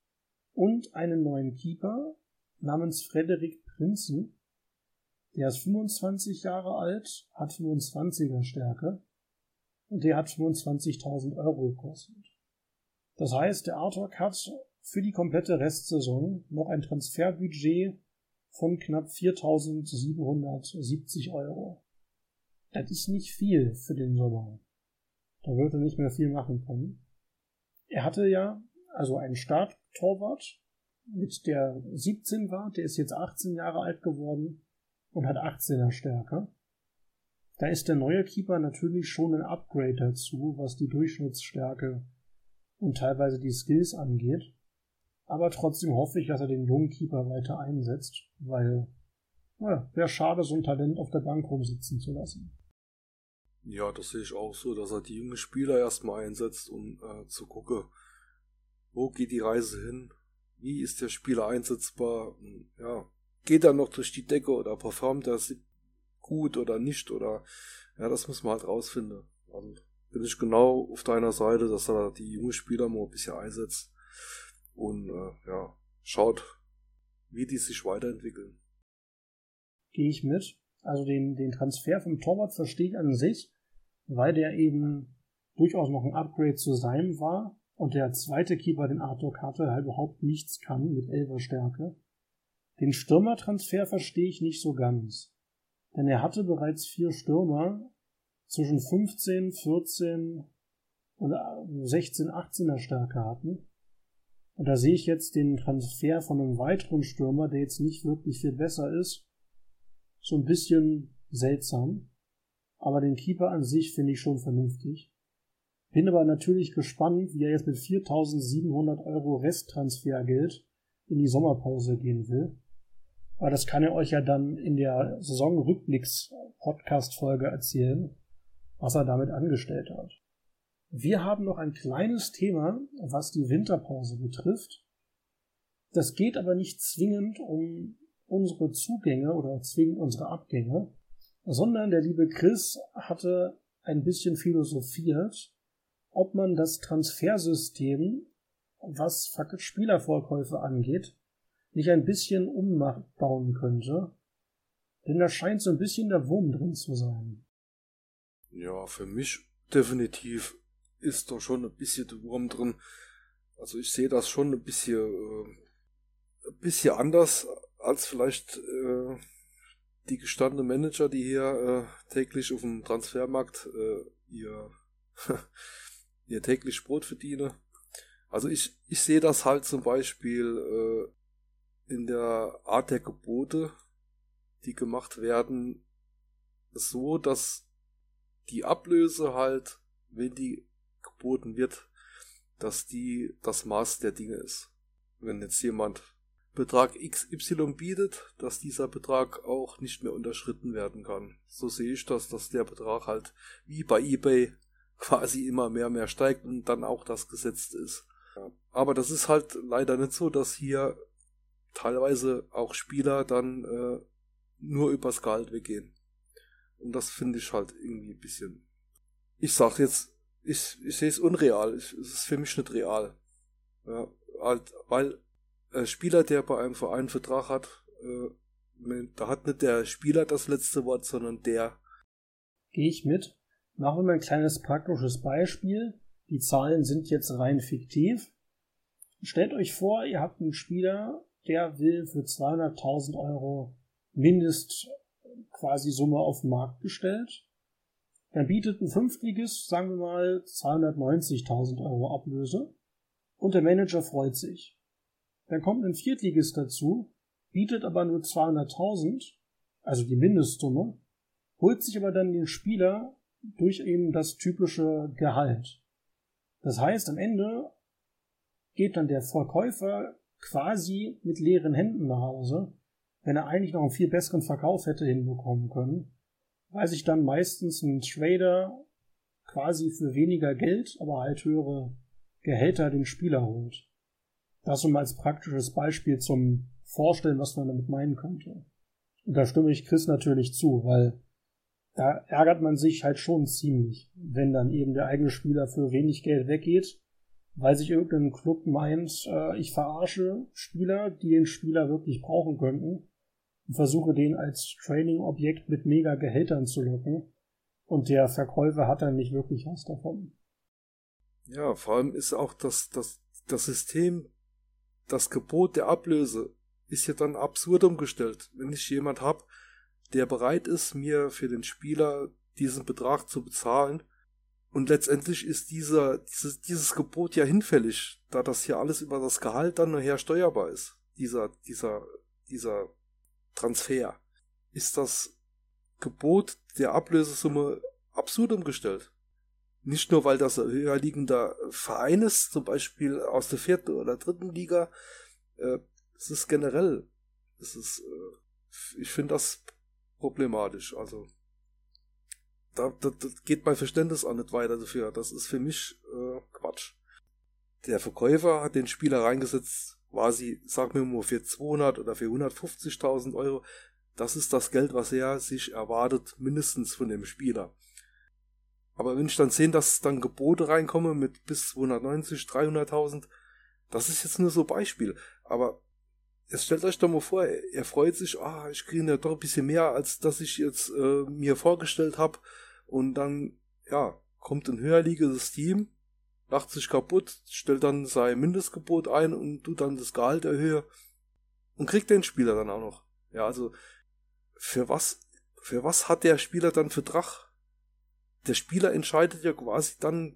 [SPEAKER 1] Und einen neuen Keeper namens Frederik Prinzen. Der ist fünfundzwanzig Jahre alt, hat fünfundzwanziger Stärke und der hat fünfundzwanzigtausend Euro gekostet. Das heißt, der Artok hat für die komplette Restsaison noch ein Transferbudget von knapp viertausendsiebenhundertsiebzig Euro. Das ist nicht viel für den Sommer. Da wird er nicht mehr viel machen können. Er hatte ja also einen Starttorwart, mit der siebzehn war, der ist jetzt achtzehn Jahre alt geworden und hat achtzehner Stärke. Da ist der neue Keeper natürlich schon ein Upgrade dazu, was die Durchschnittsstärke und teilweise die Skills angeht. Aber trotzdem hoffe ich, dass er den jungen Keeper weiter einsetzt, weil, naja, wäre schade, so ein Talent auf der Bank rumsitzen zu lassen.
[SPEAKER 2] Ja, das sehe ich auch so, dass er die jungen Spieler erstmal einsetzt, um äh, zu gucken, wo geht die Reise hin, wie ist der Spieler einsetzbar, und, ja, geht er noch durch die Decke oder performt er gut oder nicht, oder ja, das muss man halt rausfinden. Also bin ich genau auf deiner Seite, dass er die jungen Spieler mal ein bisschen einsetzt und äh, ja, schaut, wie die sich weiterentwickeln.
[SPEAKER 1] Gehe ich mit. Also den, den Transfer vom Torwart verstehe ich an sich, weil der eben durchaus noch ein Upgrade zu seinem war und der zweite Keeper, den Artok hatte, halt überhaupt nichts kann mit elfer Stärke. Den Stürmertransfer verstehe ich nicht so ganz, denn er hatte bereits vier Stürmer zwischen fünfzehn, vierzehn und sechzehn, achtzehner Stärke hatten. Und da sehe ich jetzt den Transfer von einem weiteren Stürmer, der jetzt nicht wirklich viel besser ist, so ein bisschen seltsam. Aber den Keeper an sich finde ich schon vernünftig. Bin aber natürlich gespannt, wie er jetzt mit viertausendsiebenhundert Euro Resttransfergeld in die Sommerpause gehen will. Aber das kann er euch ja dann in der Saisonrückblicks-Podcast-Folge erzählen, was er damit angestellt hat. Wir haben noch ein kleines Thema, was die Winterpause betrifft. Das geht aber nicht zwingend um unsere Zugänge oder zwingend unsere Abgänge, sondern der liebe Chris hatte ein bisschen philosophiert, ob man das Transfersystem, was Spielerverkäufe angeht, nicht ein bisschen umbauen könnte. Denn da scheint so ein bisschen der Wurm drin zu sein.
[SPEAKER 2] Ja, für mich definitiv ist da schon ein bisschen der Wurm drin. Also ich sehe das schon ein bisschen, äh, ein bisschen anders als vielleicht äh, die gestandenen Manager, die hier äh, täglich auf dem Transfermarkt äh, ihr, ihr täglich Brot verdienen. Also ich, ich sehe das halt zum Beispiel äh, in der Art der Gebote, die gemacht werden, so, dass die Ablöse halt, wenn die geboten wird, dass die das Maß der Dinge ist. Wenn jetzt jemand Betrag X Y bietet, dass dieser Betrag auch nicht mehr unterschritten werden kann. So sehe ich das, dass der Betrag halt wie bei eBay quasi immer mehr und mehr steigt und dann auch das Gesetzte ist. Ja. Aber das ist halt leider nicht so, dass hier teilweise auch Spieler dann äh, nur übers Gehalt weggehen. Und das finde ich halt irgendwie ein bisschen, ich sag jetzt, ich, ich sehe es unreal, ich, es ist für mich nicht real. Ja, halt, weil ein Spieler, der bei einem Verein einen Vertrag hat, äh, da hat nicht der Spieler das letzte Wort, sondern der.
[SPEAKER 1] Gehe ich mit. Machen wir mal ein kleines praktisches Beispiel. Die Zahlen sind jetzt rein fiktiv. Stellt euch vor, ihr habt einen Spieler, der will für zweihunderttausend Euro Mindest quasi Summe auf den Markt gestellt. Dann bietet ein Fünftligist, sagen wir mal, zweihundertneunzigtausend Euro Ablöse und der Manager freut sich. Dann kommt ein Viertligist dazu, bietet aber nur zweihunderttausend, also die Mindestsumme, holt sich aber dann den Spieler durch eben das typische Gehalt. Das heißt, am Ende geht dann der Verkäufer quasi mit leeren Händen nach Hause, wenn er eigentlich noch einen viel besseren Verkauf hätte hinbekommen können, weil sich dann meistens ein Trader quasi für weniger Geld, aber halt höhere Gehälter den Spieler holt. Das um als praktisches Beispiel zum Vorstellen, was man damit meinen könnte. Und da stimme ich Chris natürlich zu, weil da ärgert man sich halt schon ziemlich, wenn dann eben der eigene Spieler für wenig Geld weggeht, weil sich irgendein Club meint, äh, ich verarsche Spieler, die den Spieler wirklich brauchen könnten und versuche den als Training-Objekt mit mega Gehältern zu locken und der Verkäufer hat dann nicht wirklich was davon.
[SPEAKER 2] Ja, vor allem ist auch das, das, das System, das Gebot der Ablöse ist ja dann absurd umgestellt. Wenn ich jemand habe, der bereit ist, mir für den Spieler diesen Betrag zu bezahlen, und letztendlich ist dieser, dieses, dieses Gebot ja hinfällig, da das hier alles über das Gehalt dann nachher steuerbar ist. Dieser, dieser, dieser Transfer. Ist das Gebot der Ablösesumme absurd umgestellt. Nicht nur, weil das ein höher liegender Verein ist, zum Beispiel aus der vierten oder dritten Liga. Äh, es ist generell, es ist, äh, ich finde das problematisch. Also, Da, da, da geht mein Verständnis auch nicht weiter dafür. Das ist für mich äh, Quatsch. Der Verkäufer hat den Spieler reingesetzt, quasi, sag mir mal, für zweihundert oder für hundertfünfzigtausend Euro. Das ist das Geld, was er sich erwartet, mindestens von dem Spieler. Aber wenn ich dann sehe, dass dann Gebote reinkommen mit bis zweihundertneunzig, dreihunderttausend, das ist jetzt nur so Beispiel. Aber jetzt stellt euch doch mal vor, er freut sich, ah, ich kriege ja doch ein bisschen mehr, als das ich jetzt äh, mir vorgestellt habe. Und dann, ja, kommt ein höherliegенdes Team, lacht sich kaputt, stellt dann sein Mindestgebot ein und tut dann das Gehalt erhöhen und kriegt den Spieler dann auch noch. Ja, also für was, für was hat der Spieler dann Vertrag? Der Spieler entscheidet ja quasi dann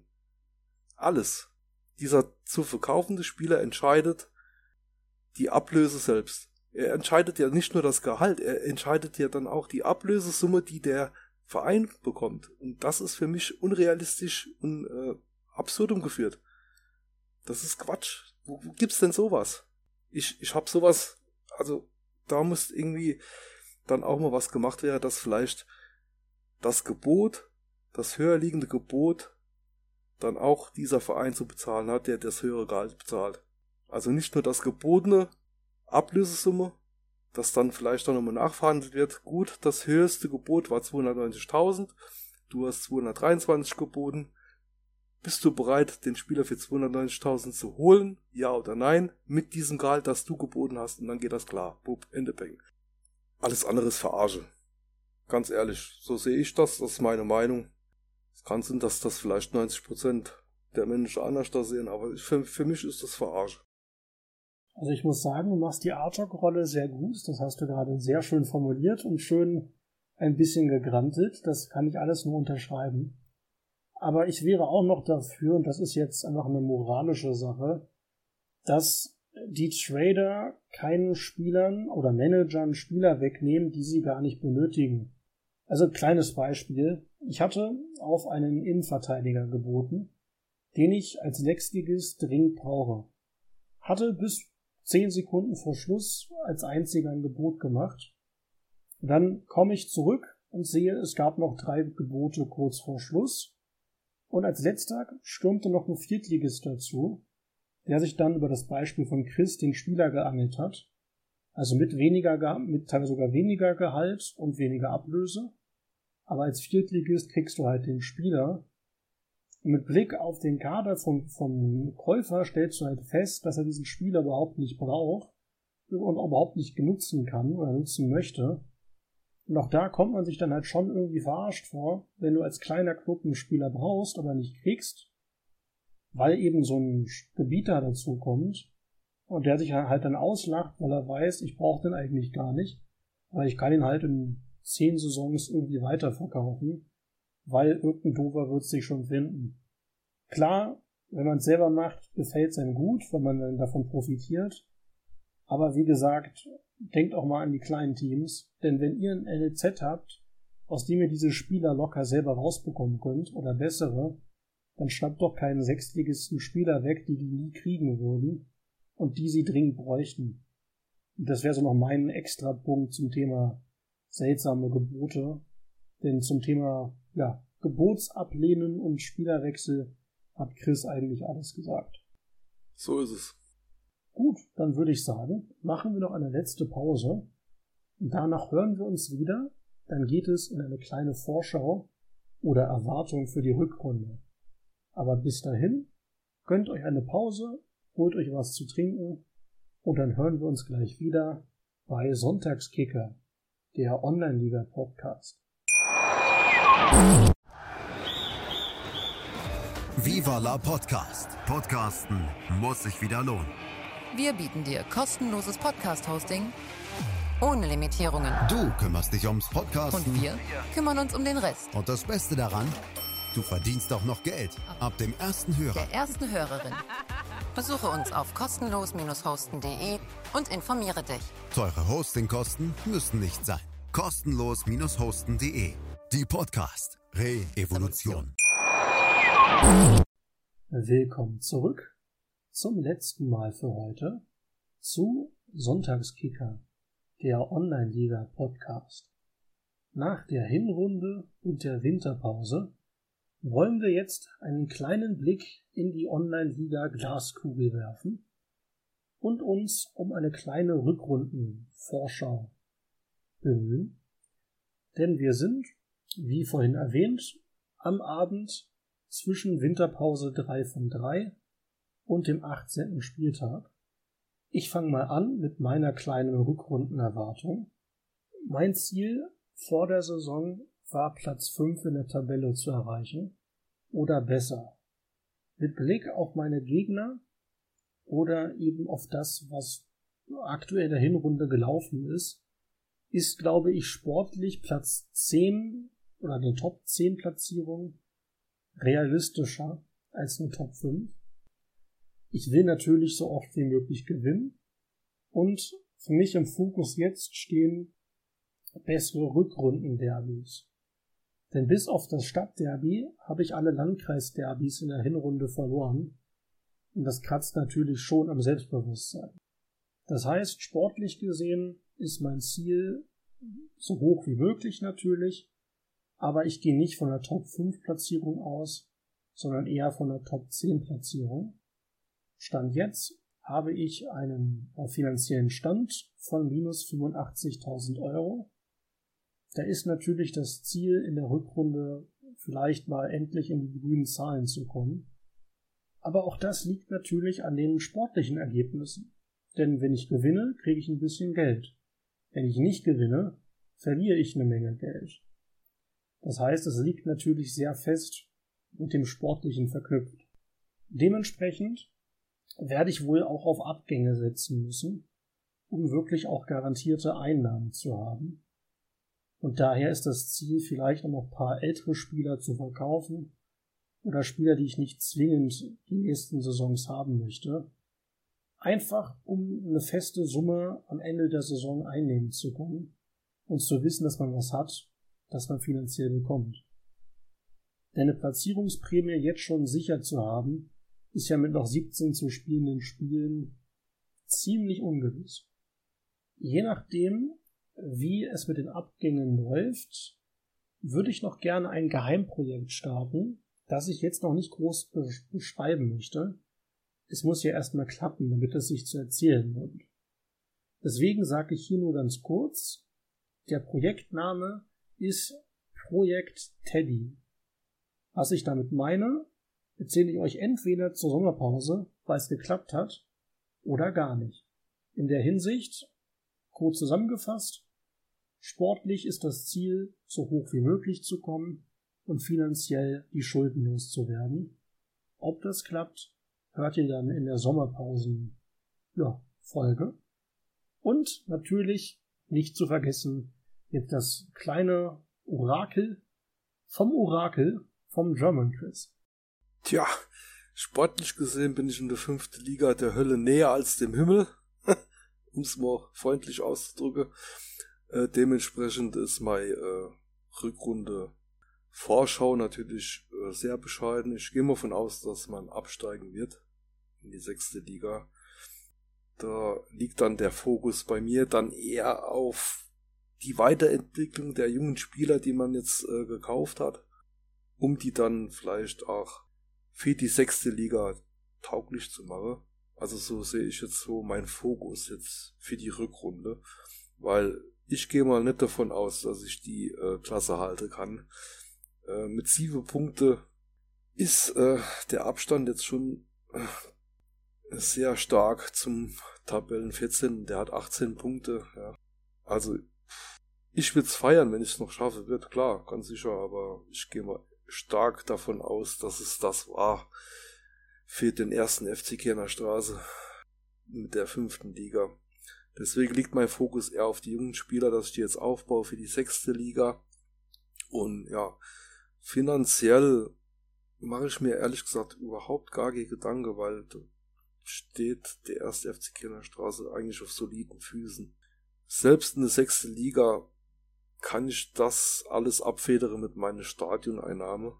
[SPEAKER 2] alles. Dieser zu verkaufende Spieler entscheidet die Ablöse selbst. Er entscheidet ja nicht nur das Gehalt, er entscheidet ja dann auch die Ablösesumme, die der Verein bekommt. Und das ist für mich unrealistisch und äh, absurdum geführt. Das ist Quatsch. Wo, wo gibt's denn sowas? Ich, ich hab sowas, also da muss irgendwie dann auch mal was gemacht werden, dass vielleicht das Gebot, das höher liegende Gebot, dann auch dieser Verein zu bezahlen hat, der das höhere Gehalt bezahlt. Also nicht nur das gebotene Ablösesumme, das dann vielleicht auch nochmal nachverhandelt wird. Gut, das höchste Gebot war zweihundertneunzigtausend, du hast zweihundertdreiundzwanzig geboten. Bist du bereit, den Spieler für zweihundertneunzigtausend zu holen? Ja oder nein? Mit diesem Gehalt, das du geboten hast, und dann geht das klar. Bub, Ende Peng. Alles andere ist Verarsche. Ganz ehrlich, so sehe ich das, das ist meine Meinung. Es kann sein, dass das vielleicht neunzig Prozent der Menschen anders da sehen, aber für, für mich ist das Verarsche.
[SPEAKER 1] Also ich muss sagen, du machst die Artok-Rolle sehr gut. Das hast du gerade sehr schön formuliert und schön ein bisschen gegrantelt. Das kann ich alles nur unterschreiben. Aber ich wäre auch noch dafür, und das ist jetzt einfach eine moralische Sache, dass die Trader keinen Spielern oder Managern Spieler wegnehmen, die sie gar nicht benötigen. Also ein kleines Beispiel. Ich hatte auf einen Innenverteidiger geboten, den ich als Sechsligist dringend brauche. Hatte bis zehn Sekunden vor Schluss als einziger ein Gebot gemacht. Dann komme ich zurück und sehe, es gab noch drei Gebote kurz vor Schluss. Und als letzter stürmte noch ein Viertligist dazu, der sich dann über das Beispiel von Chris den Spieler geangelt hat. Also mit weniger, mit teilweise sogar weniger Gehalt und weniger Ablöse. Aber als Viertligist kriegst du halt den Spieler. Und mit Blick auf den Kader vom, vom Käufer stellst du halt fest, dass er diesen Spieler überhaupt nicht braucht und auch überhaupt nicht nutzen kann oder nutzen möchte. Und auch da kommt man sich dann halt schon irgendwie verarscht vor, wenn du als kleiner Club einen Spieler brauchst, aber nicht kriegst, weil eben so ein Gebieter dazu kommt und der sich halt dann auslacht, weil er weiß, ich brauche den eigentlich gar nicht, weil ich kann ihn halt in zehn Saisons irgendwie weiterverkaufen, weil irgendein Doofer wird sich schon finden. Klar, wenn man es selber macht, gefällt es einem gut, weil man dann davon profitiert, aber wie gesagt, denkt auch mal an die kleinen Teams, denn wenn ihr ein N L Z habt, aus dem ihr diese Spieler locker selber rausbekommen könnt, oder bessere, dann schnappt doch keinen sechstligisten Spieler weg, die die nie kriegen würden und die sie dringend bräuchten. Und das wäre so noch mein extra Punkt zum Thema seltsame Gebote, denn zum Thema ja, Gebotsablehnen und Spielerwechsel hat Chris eigentlich alles gesagt.
[SPEAKER 2] So ist es.
[SPEAKER 1] Gut, dann würde ich sagen, machen wir noch eine letzte Pause. Danach hören wir uns wieder. Dann geht es in eine kleine Vorschau oder Erwartung für die Rückrunde. Aber bis dahin, gönnt euch eine Pause, holt euch was zu trinken und dann hören wir uns gleich wieder bei Sonntagskicker, der Online-Liga-Podcast.
[SPEAKER 3] Viva la Podcast. Podcasten muss sich wieder lohnen.
[SPEAKER 4] Wir bieten dir kostenloses Podcast-Hosting ohne Limitierungen.
[SPEAKER 3] Du kümmerst dich ums Podcasten.
[SPEAKER 4] Und wir kümmern uns um den Rest.
[SPEAKER 3] Und das Beste daran, du verdienst auch noch Geld. Ab dem ersten Hörer.
[SPEAKER 4] Der ersten Hörerin. Besuche uns auf kostenlos hosten punkt de und informiere dich.
[SPEAKER 3] Teure Hostingkosten müssen nicht sein. kostenlos hosten punkt de. Die Podcast Re-Evolution.
[SPEAKER 1] Willkommen zurück zum letzten Mal für heute zu Sonntagskicker, der Online-Liga-Podcast. Nach der Hinrunde und der Winterpause wollen wir jetzt einen kleinen Blick in die Online-Liga-Glaskugel werfen und uns um eine kleine Rückrundenvorschau bemühen. Denn wir sind, wie vorhin erwähnt, am Abend zwischen Winterpause drei von drei und dem achtzehnten Spieltag. Ich fange mal an mit meiner kleinen Rückrundenerwartung. Mein Ziel vor der Saison war Platz fünf in der Tabelle zu erreichen oder besser. Mit Blick auf meine Gegner oder eben auf das, was aktuell in der Hinrunde gelaufen ist, ist, glaube ich, sportlich Platz zehn oder eine Top zehn Platzierung realistischer als eine Top fünf. Ich will natürlich so oft wie möglich gewinnen und für mich im Fokus jetzt stehen bessere Rückrunden-Derbys. Denn bis auf das Stadtderby habe ich alle Landkreisderbys in der Hinrunde verloren und das kratzt natürlich schon am Selbstbewusstsein. Das heißt, sportlich gesehen ist mein Ziel so hoch wie möglich natürlich, aber ich gehe nicht von einer Top fünf Platzierung aus, sondern eher von einer Top zehn Platzierung. Stand jetzt habe ich einen finanziellen Stand von minus fünfundachtzigtausend Euro. Da ist natürlich das Ziel in der Rückrunde vielleicht mal endlich in die grünen Zahlen zu kommen. Aber auch das liegt natürlich an den sportlichen Ergebnissen. Denn wenn ich gewinne, kriege ich ein bisschen Geld. Wenn ich nicht gewinne, verliere ich eine Menge Geld. Das heißt, es liegt natürlich sehr fest mit dem Sportlichen verknüpft. Dementsprechend werde ich wohl auch auf Abgänge setzen müssen, um wirklich auch garantierte Einnahmen zu haben. Und daher ist das Ziel, vielleicht noch ein paar ältere Spieler zu verkaufen oder Spieler, die ich nicht zwingend die nächsten Saisons haben möchte. Einfach, um eine feste Summe am Ende der Saison einnehmen zu können und zu wissen, dass man was hat, das man finanziell bekommt. Denn eine Platzierungsprämie jetzt schon sicher zu haben, ist ja mit noch siebzehn zu spielenden Spielen ziemlich ungewiss. Je nachdem, wie es mit den Abgängen läuft, würde ich noch gerne ein Geheimprojekt starten, das ich jetzt noch nicht groß beschreiben möchte. Es muss ja erstmal klappen, damit es sich zu erzählen lohnt. Deswegen sage ich hier nur ganz kurz, der Projektname ist Projekt Teddy. Was ich damit meine, erzähle ich euch entweder zur Sommerpause, weil es geklappt hat, oder gar nicht. In der Hinsicht, kurz zusammengefasst, sportlich ist das Ziel, so hoch wie möglich zu kommen und finanziell die Schulden loszuwerden. Ob das klappt, hört ihr dann in der Sommerpausen, ja, Folge. Und natürlich nicht zu vergessen, jetzt das kleine Orakel vom Orakel vom German Quiz.
[SPEAKER 2] Tja, sportlich gesehen bin ich in der fünften Liga der Hölle näher als dem Himmel, um es mal freundlich auszudrücken. Äh, dementsprechend ist meine äh, Rückrunde Vorschau natürlich äh, sehr bescheiden. Ich gehe mal davon aus, dass man absteigen wird in die sechste Liga. Da liegt dann der Fokus bei mir dann eher auf die Weiterentwicklung der jungen Spieler, die man jetzt äh, gekauft hat, um die dann vielleicht auch für die sechste Liga tauglich zu machen. Also so sehe ich jetzt so meinen Fokus jetzt für die Rückrunde, weil ich gehe mal nicht davon aus, dass ich die äh, Klasse halten kann. Äh, mit sieben Punkte ist äh, der Abstand jetzt schon äh, sehr stark zum Tabellen vierzehn. Der hat achtzehn Punkte. Ja. Also ich würde es feiern, wenn ich es noch schaffe wird, klar, ganz sicher, aber ich gehe mal stark davon aus, dass es das war für den ersten F C Kärntner Straße mit der fünften Liga. Deswegen liegt mein Fokus eher auf die jungen Spieler, dass ich die jetzt aufbaue für die sechste Liga. Und ja, finanziell mache ich mir ehrlich gesagt überhaupt gar keine Gedanken, weil da steht der erste F C Kärntner Straße eigentlich auf soliden Füßen. Selbst in der sechsten Liga kann ich das alles abfedern mit meiner Stadioneinnahme.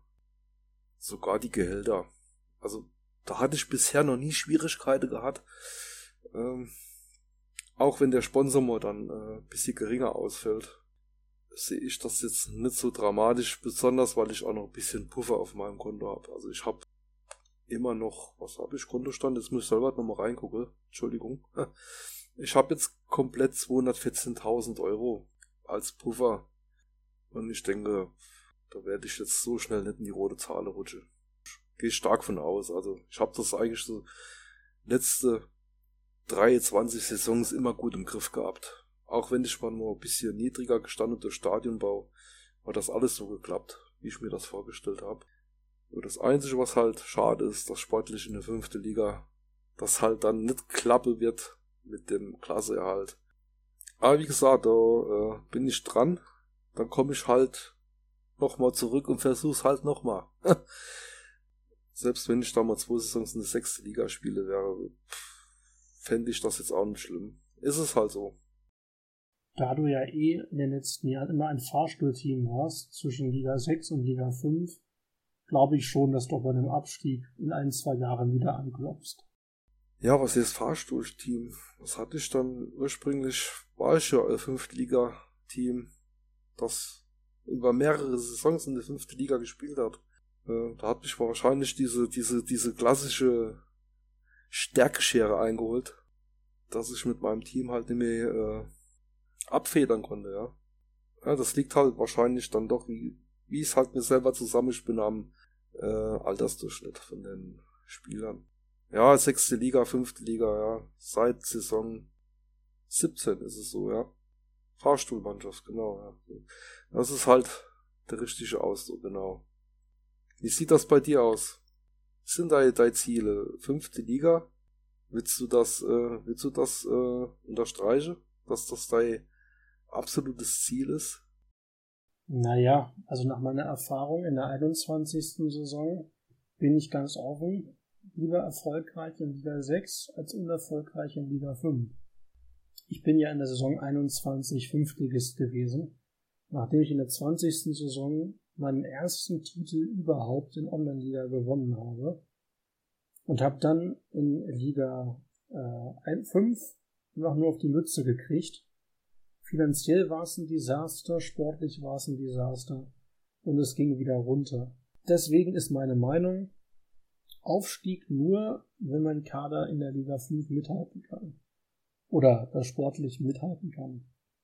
[SPEAKER 2] Sogar die Gehälter. Also da hatte ich bisher noch nie Schwierigkeiten gehabt. Ähm, auch wenn der Sponsor mal dann äh, ein bisschen geringer ausfällt, sehe ich das jetzt nicht so dramatisch, besonders weil ich auch noch ein bisschen Puffer auf meinem Konto habe. Also ich habe immer noch, was habe ich, Kontostand? Jetzt muss ich selber nochmal reingucken. Entschuldigung. Ich habe jetzt komplett zweihundertvierzehntausend Euro als Puffer. Und ich denke, da werde ich jetzt so schnell nicht in die rote Zahl rutschen. Gehe stark von aus. Also ich habe das eigentlich so letzte dreiundzwanzig Saisons immer gut im Griff gehabt. Auch wenn ich mal nur ein bisschen niedriger gestanden durch Stadionbau, hat das alles so geklappt, wie ich mir das vorgestellt habe. Nur das Einzige, was halt schade ist, dass sportlich in der fünften Liga das halt dann nicht klappen wird mit dem Klasseerhalt. Aber wie gesagt, da äh, bin ich dran. Dann komme ich halt nochmal zurück und versuch's halt nochmal. Selbst wenn ich da mal zwei Saisons in der sechsten Liga spiele, wäre, fände ich das jetzt auch nicht schlimm. Ist es halt so.
[SPEAKER 1] Da du ja eh in den letzten Jahren immer ein Fahrstuhlteam warst, zwischen Liga sechs und Liga fünf, glaube ich schon, dass du bei dem Abstieg in ein, zwei Jahren wieder anklopfst.
[SPEAKER 2] Ja, was ist Fahrstuhlteam? Was hatte ich dann ursprünglich? War ich ja ein Fünftliga-Team, das über mehrere Saisons in der fünften Liga gespielt hat. Äh, da hat mich wahrscheinlich diese, diese, diese klassische Stärkeschere eingeholt, dass ich mit meinem Team halt nicht mehr äh, abfedern konnte, ja. Ja, das liegt halt wahrscheinlich dann doch, wie, wie ich es halt mir selber zusammenspinne am äh, Altersdurchschnitt von den Spielern. Ja, sechste Liga, fünfte Liga, ja. Seit Saison siebzehn ist es so, ja. Fahrstuhlmannschaft, genau, ja. Das ist halt der richtige Ausdruck, genau. Wie sieht das bei dir aus? Was sind deine, deine Ziele? Fünfte Liga? Willst du das, äh, willst du das äh, unterstreichen? Dass das dein absolutes Ziel ist?
[SPEAKER 1] Naja, also nach meiner Erfahrung in der einundzwanzigsten Saison bin ich ganz offen, lieber erfolgreich in Liga sechs als unerfolgreich in Liga fünf. Ich bin ja in der Saison einundzwanzig Fünftligist gewesen, nachdem ich in der zwanzigsten Saison meinen ersten Titel überhaupt in Online-Liga gewonnen habe und habe dann in Liga äh, fünf noch nur auf die Mütze gekriegt. Finanziell war es ein Desaster, sportlich war es ein Desaster und es ging wieder runter. Deswegen ist meine Meinung, Aufstieg nur, wenn mein Kader in der Liga fünf mithalten kann. Oder das sportlich mithalten kann.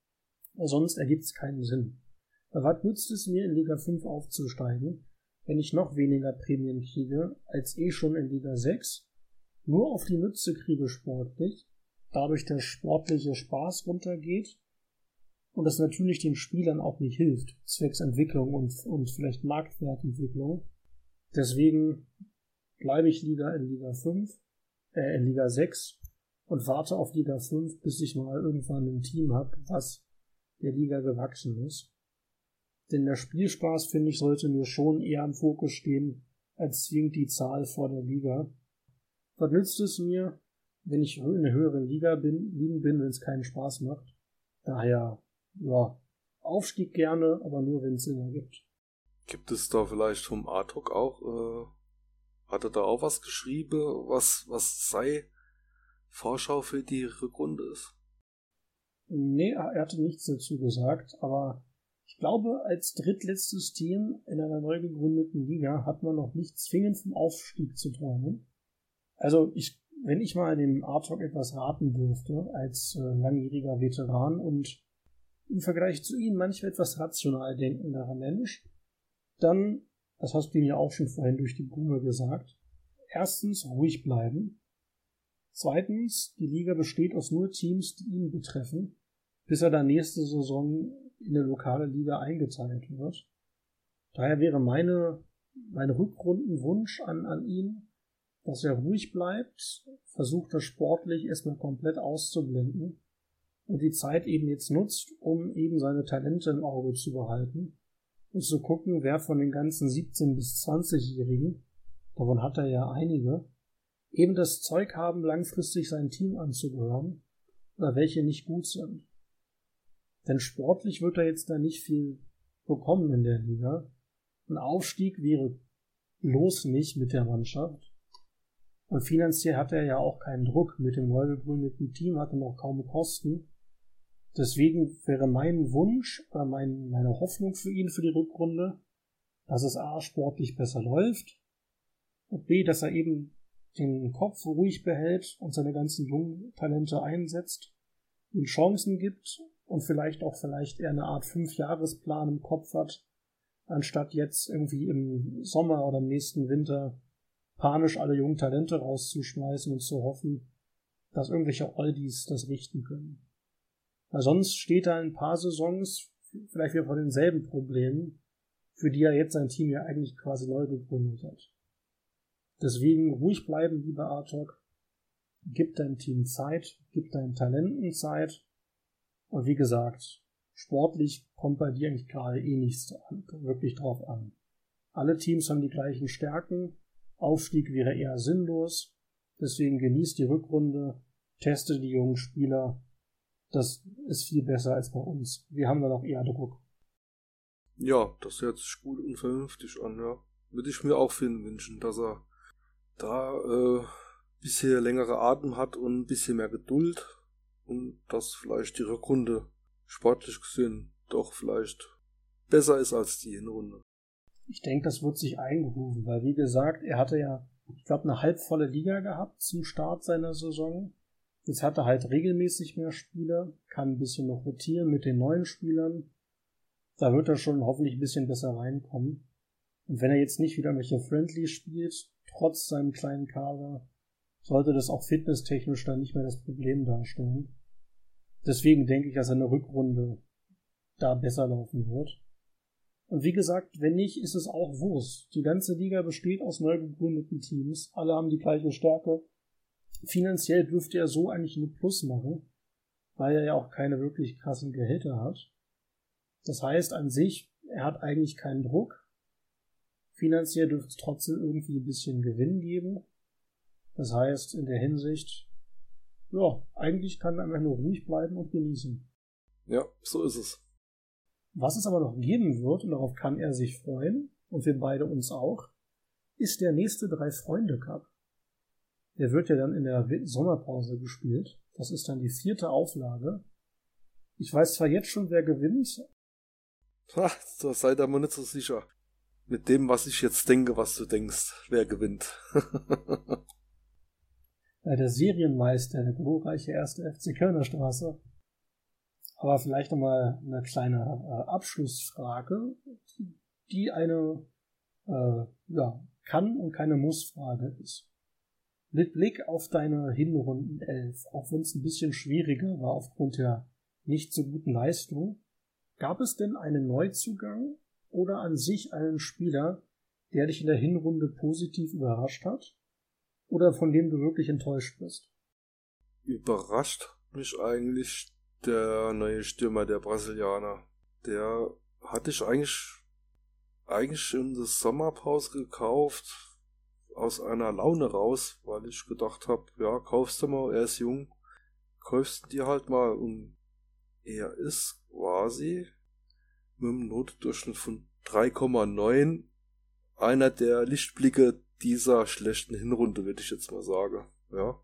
[SPEAKER 1] Sonst ergibt es keinen Sinn. Weil was nützt es mir, in Liga fünf aufzusteigen, wenn ich noch weniger Prämien kriege, als eh schon in Liga sechs, nur auf die Mütze kriege sportlich, dadurch der sportliche Spaß runtergeht und das natürlich den Spielern auch nicht hilft, zwecks Entwicklung und, und vielleicht Marktwertentwicklung. Deswegen bleibe ich lieber in Liga fünf, äh, in Liga sechs und warte auf Liga fünf, bis ich mal irgendwann ein Team habe, was der Liga gewachsen ist. Denn der Spielspaß, finde ich, sollte mir schon eher im Fokus stehen, als zwingend die Zahl vor der Liga. Was nützt es mir, wenn ich in einer höheren Liga bin, liegen bin, wenn es keinen Spaß macht? Daher, ja, Aufstieg gerne, aber nur, wenn es Sinn ergibt.
[SPEAKER 2] Gibt es da vielleicht vom Artok auch, äh, hat er da auch was geschrieben, was, was sei Vorschau für die Rückrunde ist?
[SPEAKER 1] Nee, er hatte nichts dazu gesagt, aber ich glaube, als drittletztes Team in einer neu gegründeten Liga hat man noch nicht zwingend vom Aufstieg zu träumen. Also, ich, wenn ich mal dem Artok etwas raten dürfte, als äh, langjähriger Veteran und im Vergleich zu ihm manchmal etwas rational denkenderer Mensch, dann, das hast du mir ja auch schon vorhin durch die Blume gesagt, erstens ruhig bleiben, zweitens, die Liga besteht aus nur Teams, die ihn betreffen, bis er dann nächste Saison in eine lokale Liga eingeteilt wird. Daher wäre meine, mein Rückrundenwunsch an, an ihn, dass er ruhig bleibt, versucht das sportlich erstmal komplett auszublenden und die Zeit eben jetzt nutzt, um eben seine Talente im Auge zu behalten und zu gucken, wer von den ganzen siebzehn- bis zwanzigjährigen, davon hat er ja einige, eben das Zeug haben, langfristig sein Team anzugehören oder welche nicht gut sind. Denn sportlich wird er jetzt da nicht viel bekommen in der Liga. Ein Aufstieg wäre bloß nicht mit der Mannschaft. Und finanziell hat er ja auch keinen Druck. Mit dem neu gegründeten Team hat er noch kaum Kosten. Deswegen wäre mein Wunsch oder mein, meine Hoffnung für ihn für die Rückrunde, dass es A, sportlich besser läuft und B, dass er eben den Kopf ruhig behält und seine ganzen jungen Talente einsetzt, ihnen Chancen gibt und vielleicht auch vielleicht eher eine Art Fünfjahresplan im Kopf hat, anstatt jetzt irgendwie im Sommer oder im nächsten Winter panisch alle jungen Talente rauszuschmeißen und zu hoffen, dass irgendwelche Oldies das richten können. Weil sonst steht er in ein paar Saisons vielleicht wieder vor denselben Problemen, für die er jetzt sein Team ja eigentlich quasi neu gegründet hat. Deswegen ruhig bleiben, lieber Artok. Gib deinem Team Zeit, gib deinen Talenten Zeit. Und wie gesagt, sportlich kommt bei dir eigentlich gerade eh nichts an, wirklich drauf an. Alle Teams haben die gleichen Stärken. Aufstieg wäre eher sinnlos. Deswegen genießt die Rückrunde, teste die jungen Spieler. Das ist viel besser als bei uns. Wir haben da noch eher Druck.
[SPEAKER 2] Ja, das hört sich gut und vernünftig an, ja. Würde ich mir auch für ihn wünschen, dass er da äh, ein bisschen längere Atem hat und ein bisschen mehr Geduld und dass vielleicht die Rückrunde sportlich gesehen doch vielleicht besser ist als die Hinrunde.
[SPEAKER 1] Ich denke, das wird sich eingerufen, weil wie gesagt, er hatte ja, ich glaube, eine halbvolle Liga gehabt zum Start seiner Saison. Jetzt hat er halt regelmäßig mehr Spieler, kann ein bisschen noch rotieren mit den neuen Spielern. Da wird er schon hoffentlich ein bisschen besser reinkommen. Und wenn er jetzt nicht wieder welche Friendly spielt, trotz seinem kleinen Kader, sollte das auch fitnesstechnisch dann nicht mehr das Problem darstellen. Deswegen denke ich, dass eine Rückrunde da besser laufen wird. Und wie gesagt, wenn nicht, ist es auch Wurst. Die ganze Liga besteht aus neu gegründeten Teams. Alle haben die gleiche Stärke. Finanziell dürfte er so eigentlich nur Plus machen, weil er ja auch keine wirklich krassen Gehälter hat. Das heißt an sich, er hat eigentlich keinen Druck. Finanziell dürfte es trotzdem irgendwie ein bisschen Gewinn geben. Das heißt, in der Hinsicht, ja, eigentlich kann er einfach nur ruhig bleiben und genießen.
[SPEAKER 2] Ja, so ist es.
[SPEAKER 1] Was es aber noch geben wird, und darauf kann er sich freuen, und wir beide uns auch, ist der nächste Drei-Freunde-Cup. Der wird ja dann in der Sommerpause gespielt. Das ist dann die vierte Auflage. Ich weiß zwar jetzt schon, wer gewinnt.
[SPEAKER 2] Ha, da seid ihr mir nicht so sicher. mit dem, was ich jetzt denke, was du denkst, wer gewinnt.
[SPEAKER 1] Der Serienmeister, der glorreiche erste F C Kölnerstraße. Aber vielleicht nochmal eine kleine äh, Abschlussfrage, die eine äh, ja, Kann- und keine Muss-Frage ist. Mit Blick auf deine Hinrundenelf, auch wenn es ein bisschen schwieriger war aufgrund der nicht so guten Leistung, gab es denn einen Neuzugang oder an sich einen Spieler, der dich in der Hinrunde positiv überrascht hat? Oder von dem du wirklich enttäuscht bist?
[SPEAKER 2] Überrascht mich eigentlich der neue Stürmer, der Brasilianer. Der hatte ich eigentlich, eigentlich in der Sommerpause gekauft, aus einer Laune raus, weil ich gedacht habe, ja, kaufst du mal, er ist jung, kaufst du dir halt mal. Und er ist quasi mit einem Notendurchschnitt von drei Komma neun einer der Lichtblicke dieser schlechten Hinrunde, würde ich jetzt mal sagen. Ja,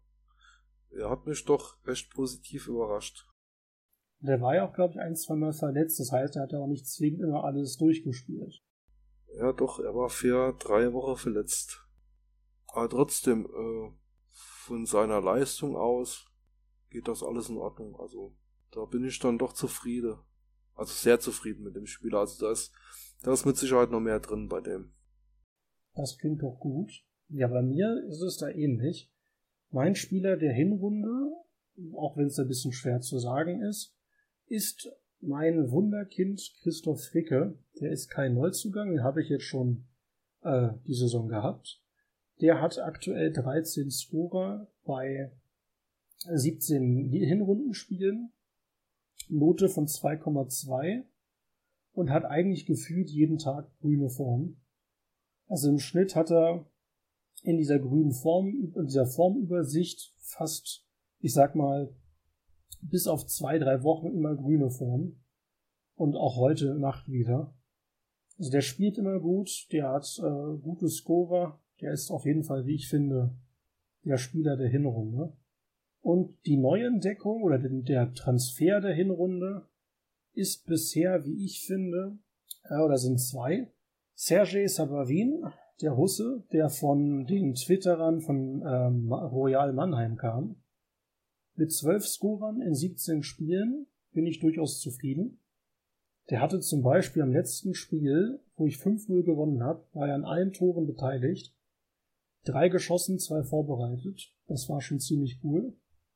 [SPEAKER 2] er hat mich doch recht positiv überrascht.
[SPEAKER 1] Der war ja auch, glaube ich, ein, zwei Mal verletzt. Das heißt, er hat ja auch nicht zwingend immer alles durchgespielt.
[SPEAKER 2] Ja, doch, er war für drei Wochen verletzt. Aber trotzdem, äh, von seiner Leistung aus geht das alles in Ordnung. Also, da bin ich dann doch zufrieden. Also sehr zufrieden mit dem Spieler. Also da ist, da ist mit Sicherheit noch mehr drin bei dem.
[SPEAKER 1] Das klingt doch gut. Ja, bei mir ist es da ähnlich. Mein Spieler der Hinrunde, auch wenn es ein bisschen schwer zu sagen ist, ist mein Wunderkind Christoph Fricke. Der ist kein Neuzugang, den habe ich jetzt schon äh, die Saison gehabt. Der hat aktuell dreizehn Scorer bei siebzehn Hinrundenspielen, Note von zwei Komma zwei und hat eigentlich gefühlt jeden Tag grüne Form. Also im Schnitt hat er in dieser grünen Form, in dieser Formübersicht fast, ich sag mal, bis auf zwei, drei Wochen immer grüne Form. Und auch heute Nacht wieder. Also der spielt immer gut, der hat äh, gute Scorer, der ist auf jeden Fall, wie ich finde, der Spieler der Hinrunde. Und die Neuentdeckung oder der Transfer der Hinrunde ist bisher, wie ich finde, äh, oder sind zwei. Sergej Sabavin, der Russe, der von den Twitterern von ähm, Royal Mannheim kam. Mit zwölf Scorern in siebzehn Spielen bin ich durchaus zufrieden. Der hatte zum Beispiel am letzten Spiel, wo ich fünf null gewonnen habe, war er an allen Toren beteiligt. Drei geschossen, zwei vorbereitet. Das war schon ziemlich cool.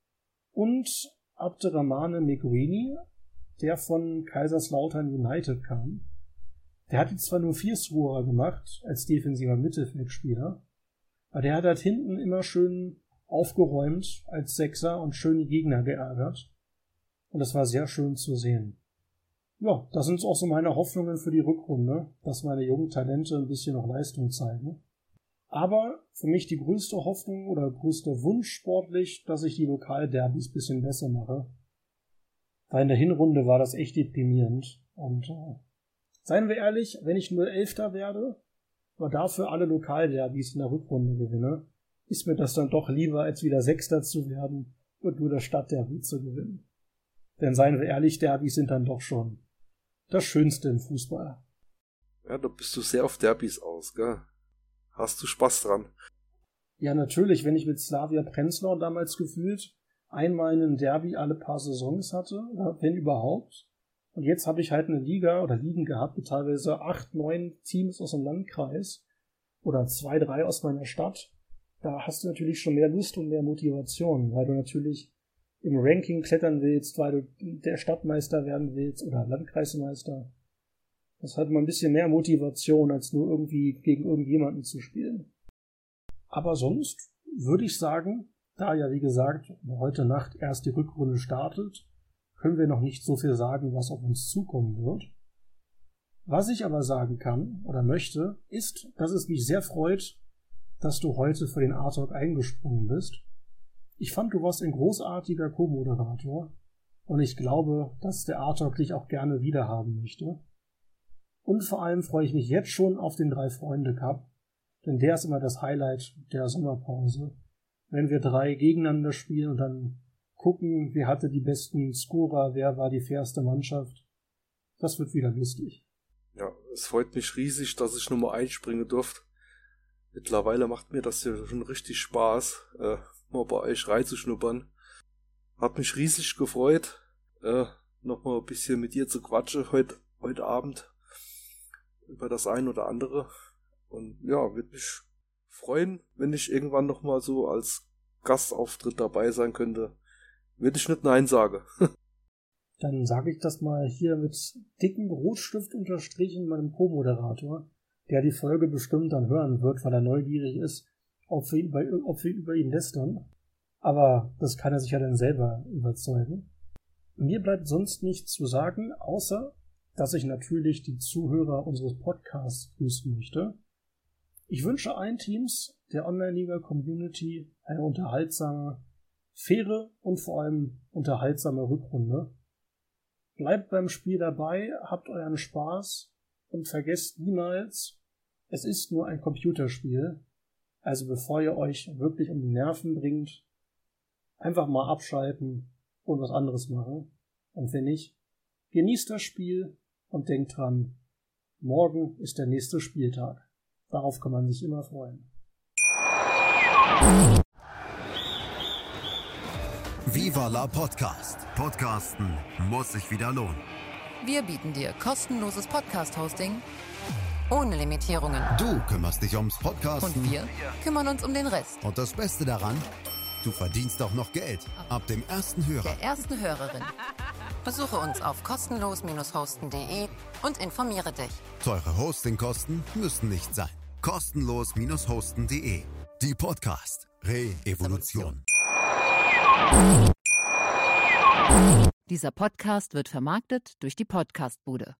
[SPEAKER 1] Und Abderrahmane Megreni, der von Kaiserslautern United kam. Der hat jetzt zwar nur vier Scorer gemacht, als defensiver Mittelfeldspieler, aber der hat halt hinten immer schön aufgeräumt als Sechser und schön die Gegner geärgert. Und das war sehr schön zu sehen. Ja, das sind auch so meine Hoffnungen für die Rückrunde, dass meine jungen Talente ein bisschen noch Leistung zeigen. Aber für mich die größte Hoffnung oder größter Wunsch sportlich, dass ich die Lokalderbys ein bisschen besser mache. Weil in der Hinrunde war das echt deprimierend. Und äh, seien wir ehrlich, wenn ich nur Elfter werde, aber dafür alle Lokalderbys in der Rückrunde gewinne, ist mir das dann doch lieber, als wieder Sechster zu werden und nur das Stadtderby zu gewinnen. Denn seien wir ehrlich, Derbys sind dann doch schon das Schönste im Fußball.
[SPEAKER 2] Ja, da bist du sehr auf Derbys aus, gell? Hast du Spaß dran?
[SPEAKER 1] Ja, natürlich, wenn ich mit Slavia Prenzlau damals gefühlt einmal einen Derby alle paar Saisons hatte, wenn überhaupt. Und jetzt habe ich halt eine Liga oder Ligen gehabt mit teilweise acht, neun Teams aus dem Landkreis oder zwei, drei aus meiner Stadt. Da hast du natürlich schon mehr Lust und mehr Motivation, weil du natürlich im Ranking klettern willst, weil du der Stadtmeister werden willst oder Landkreismeister. Das hat mal ein bisschen mehr Motivation, als nur irgendwie gegen irgendjemanden zu spielen. Aber sonst würde ich sagen, da ja wie gesagt heute Nacht erst die Rückrunde startet, können wir noch nicht so viel sagen, was auf uns zukommen wird. Was ich aber sagen kann oder möchte, ist, dass es mich sehr freut, dass du heute für den A-Talk eingesprungen bist. Ich fand, du warst ein großartiger Co-Moderator und ich glaube, dass der A-Talk dich auch gerne wiederhaben möchte. Und vor allem freue ich mich jetzt schon auf den Drei-Freunde-Cup, denn der ist immer das Highlight der Sommerpause. Wenn wir drei gegeneinander spielen und dann gucken, wer hatte die besten Scorer, wer war die fairste Mannschaft. Das wird wieder lustig.
[SPEAKER 2] Ja, es freut mich riesig, dass ich nochmal einspringen durfte. Mittlerweile macht mir das ja schon richtig Spaß, äh, mal bei euch reinzuschnuppern. Hat mich riesig gefreut, äh, nochmal ein bisschen mit dir zu quatschen heute, heute Abend über das ein oder andere. Und ja, würde mich freuen, wenn ich irgendwann nochmal so als Gastauftritt dabei sein könnte. Würde ich nicht Nein sagen.
[SPEAKER 1] Dann sage ich das mal hier mit dicken Rotstift unterstrichen meinem Co-Moderator, der die Folge bestimmt dann hören wird, weil er neugierig ist, ob wir, über, ob wir über ihn lästern. Aber das kann er sich ja dann selber überzeugen. Mir bleibt sonst nichts zu sagen, außer, dass ich natürlich die Zuhörer unseres Podcasts grüßen möchte. Ich wünsche allen Teams der Online-Liga-Community eine unterhaltsame, faire und vor allem unterhaltsame Rückrunde. Bleibt beim Spiel dabei, habt euren Spaß und vergesst niemals, es ist nur ein Computerspiel. Also bevor ihr euch wirklich um die Nerven bringt, einfach mal abschalten und was anderes machen. Und wenn nicht, genießt das Spiel und denkt dran, morgen ist der nächste Spieltag. Darauf kann man sich immer freuen.
[SPEAKER 3] Viva la Podcast. Podcasten muss sich wieder lohnen.
[SPEAKER 4] Wir bieten dir kostenloses Podcast-Hosting ohne Limitierungen.
[SPEAKER 3] Du kümmerst dich ums Podcasten.
[SPEAKER 4] Und wir kümmern uns um den Rest.
[SPEAKER 3] Und das Beste daran, du verdienst auch noch Geld. Ab dem ersten Hörer.
[SPEAKER 4] Der ersten Hörerin. Besuche uns auf kostenlos hosten punkt de und informiere dich.
[SPEAKER 3] Teure Hostingkosten müssen nicht sein. kostenlos hosten punkt de. Die Podcast Re-Evolution.
[SPEAKER 5] Dieser Podcast wird vermarktet durch die Podcastbude.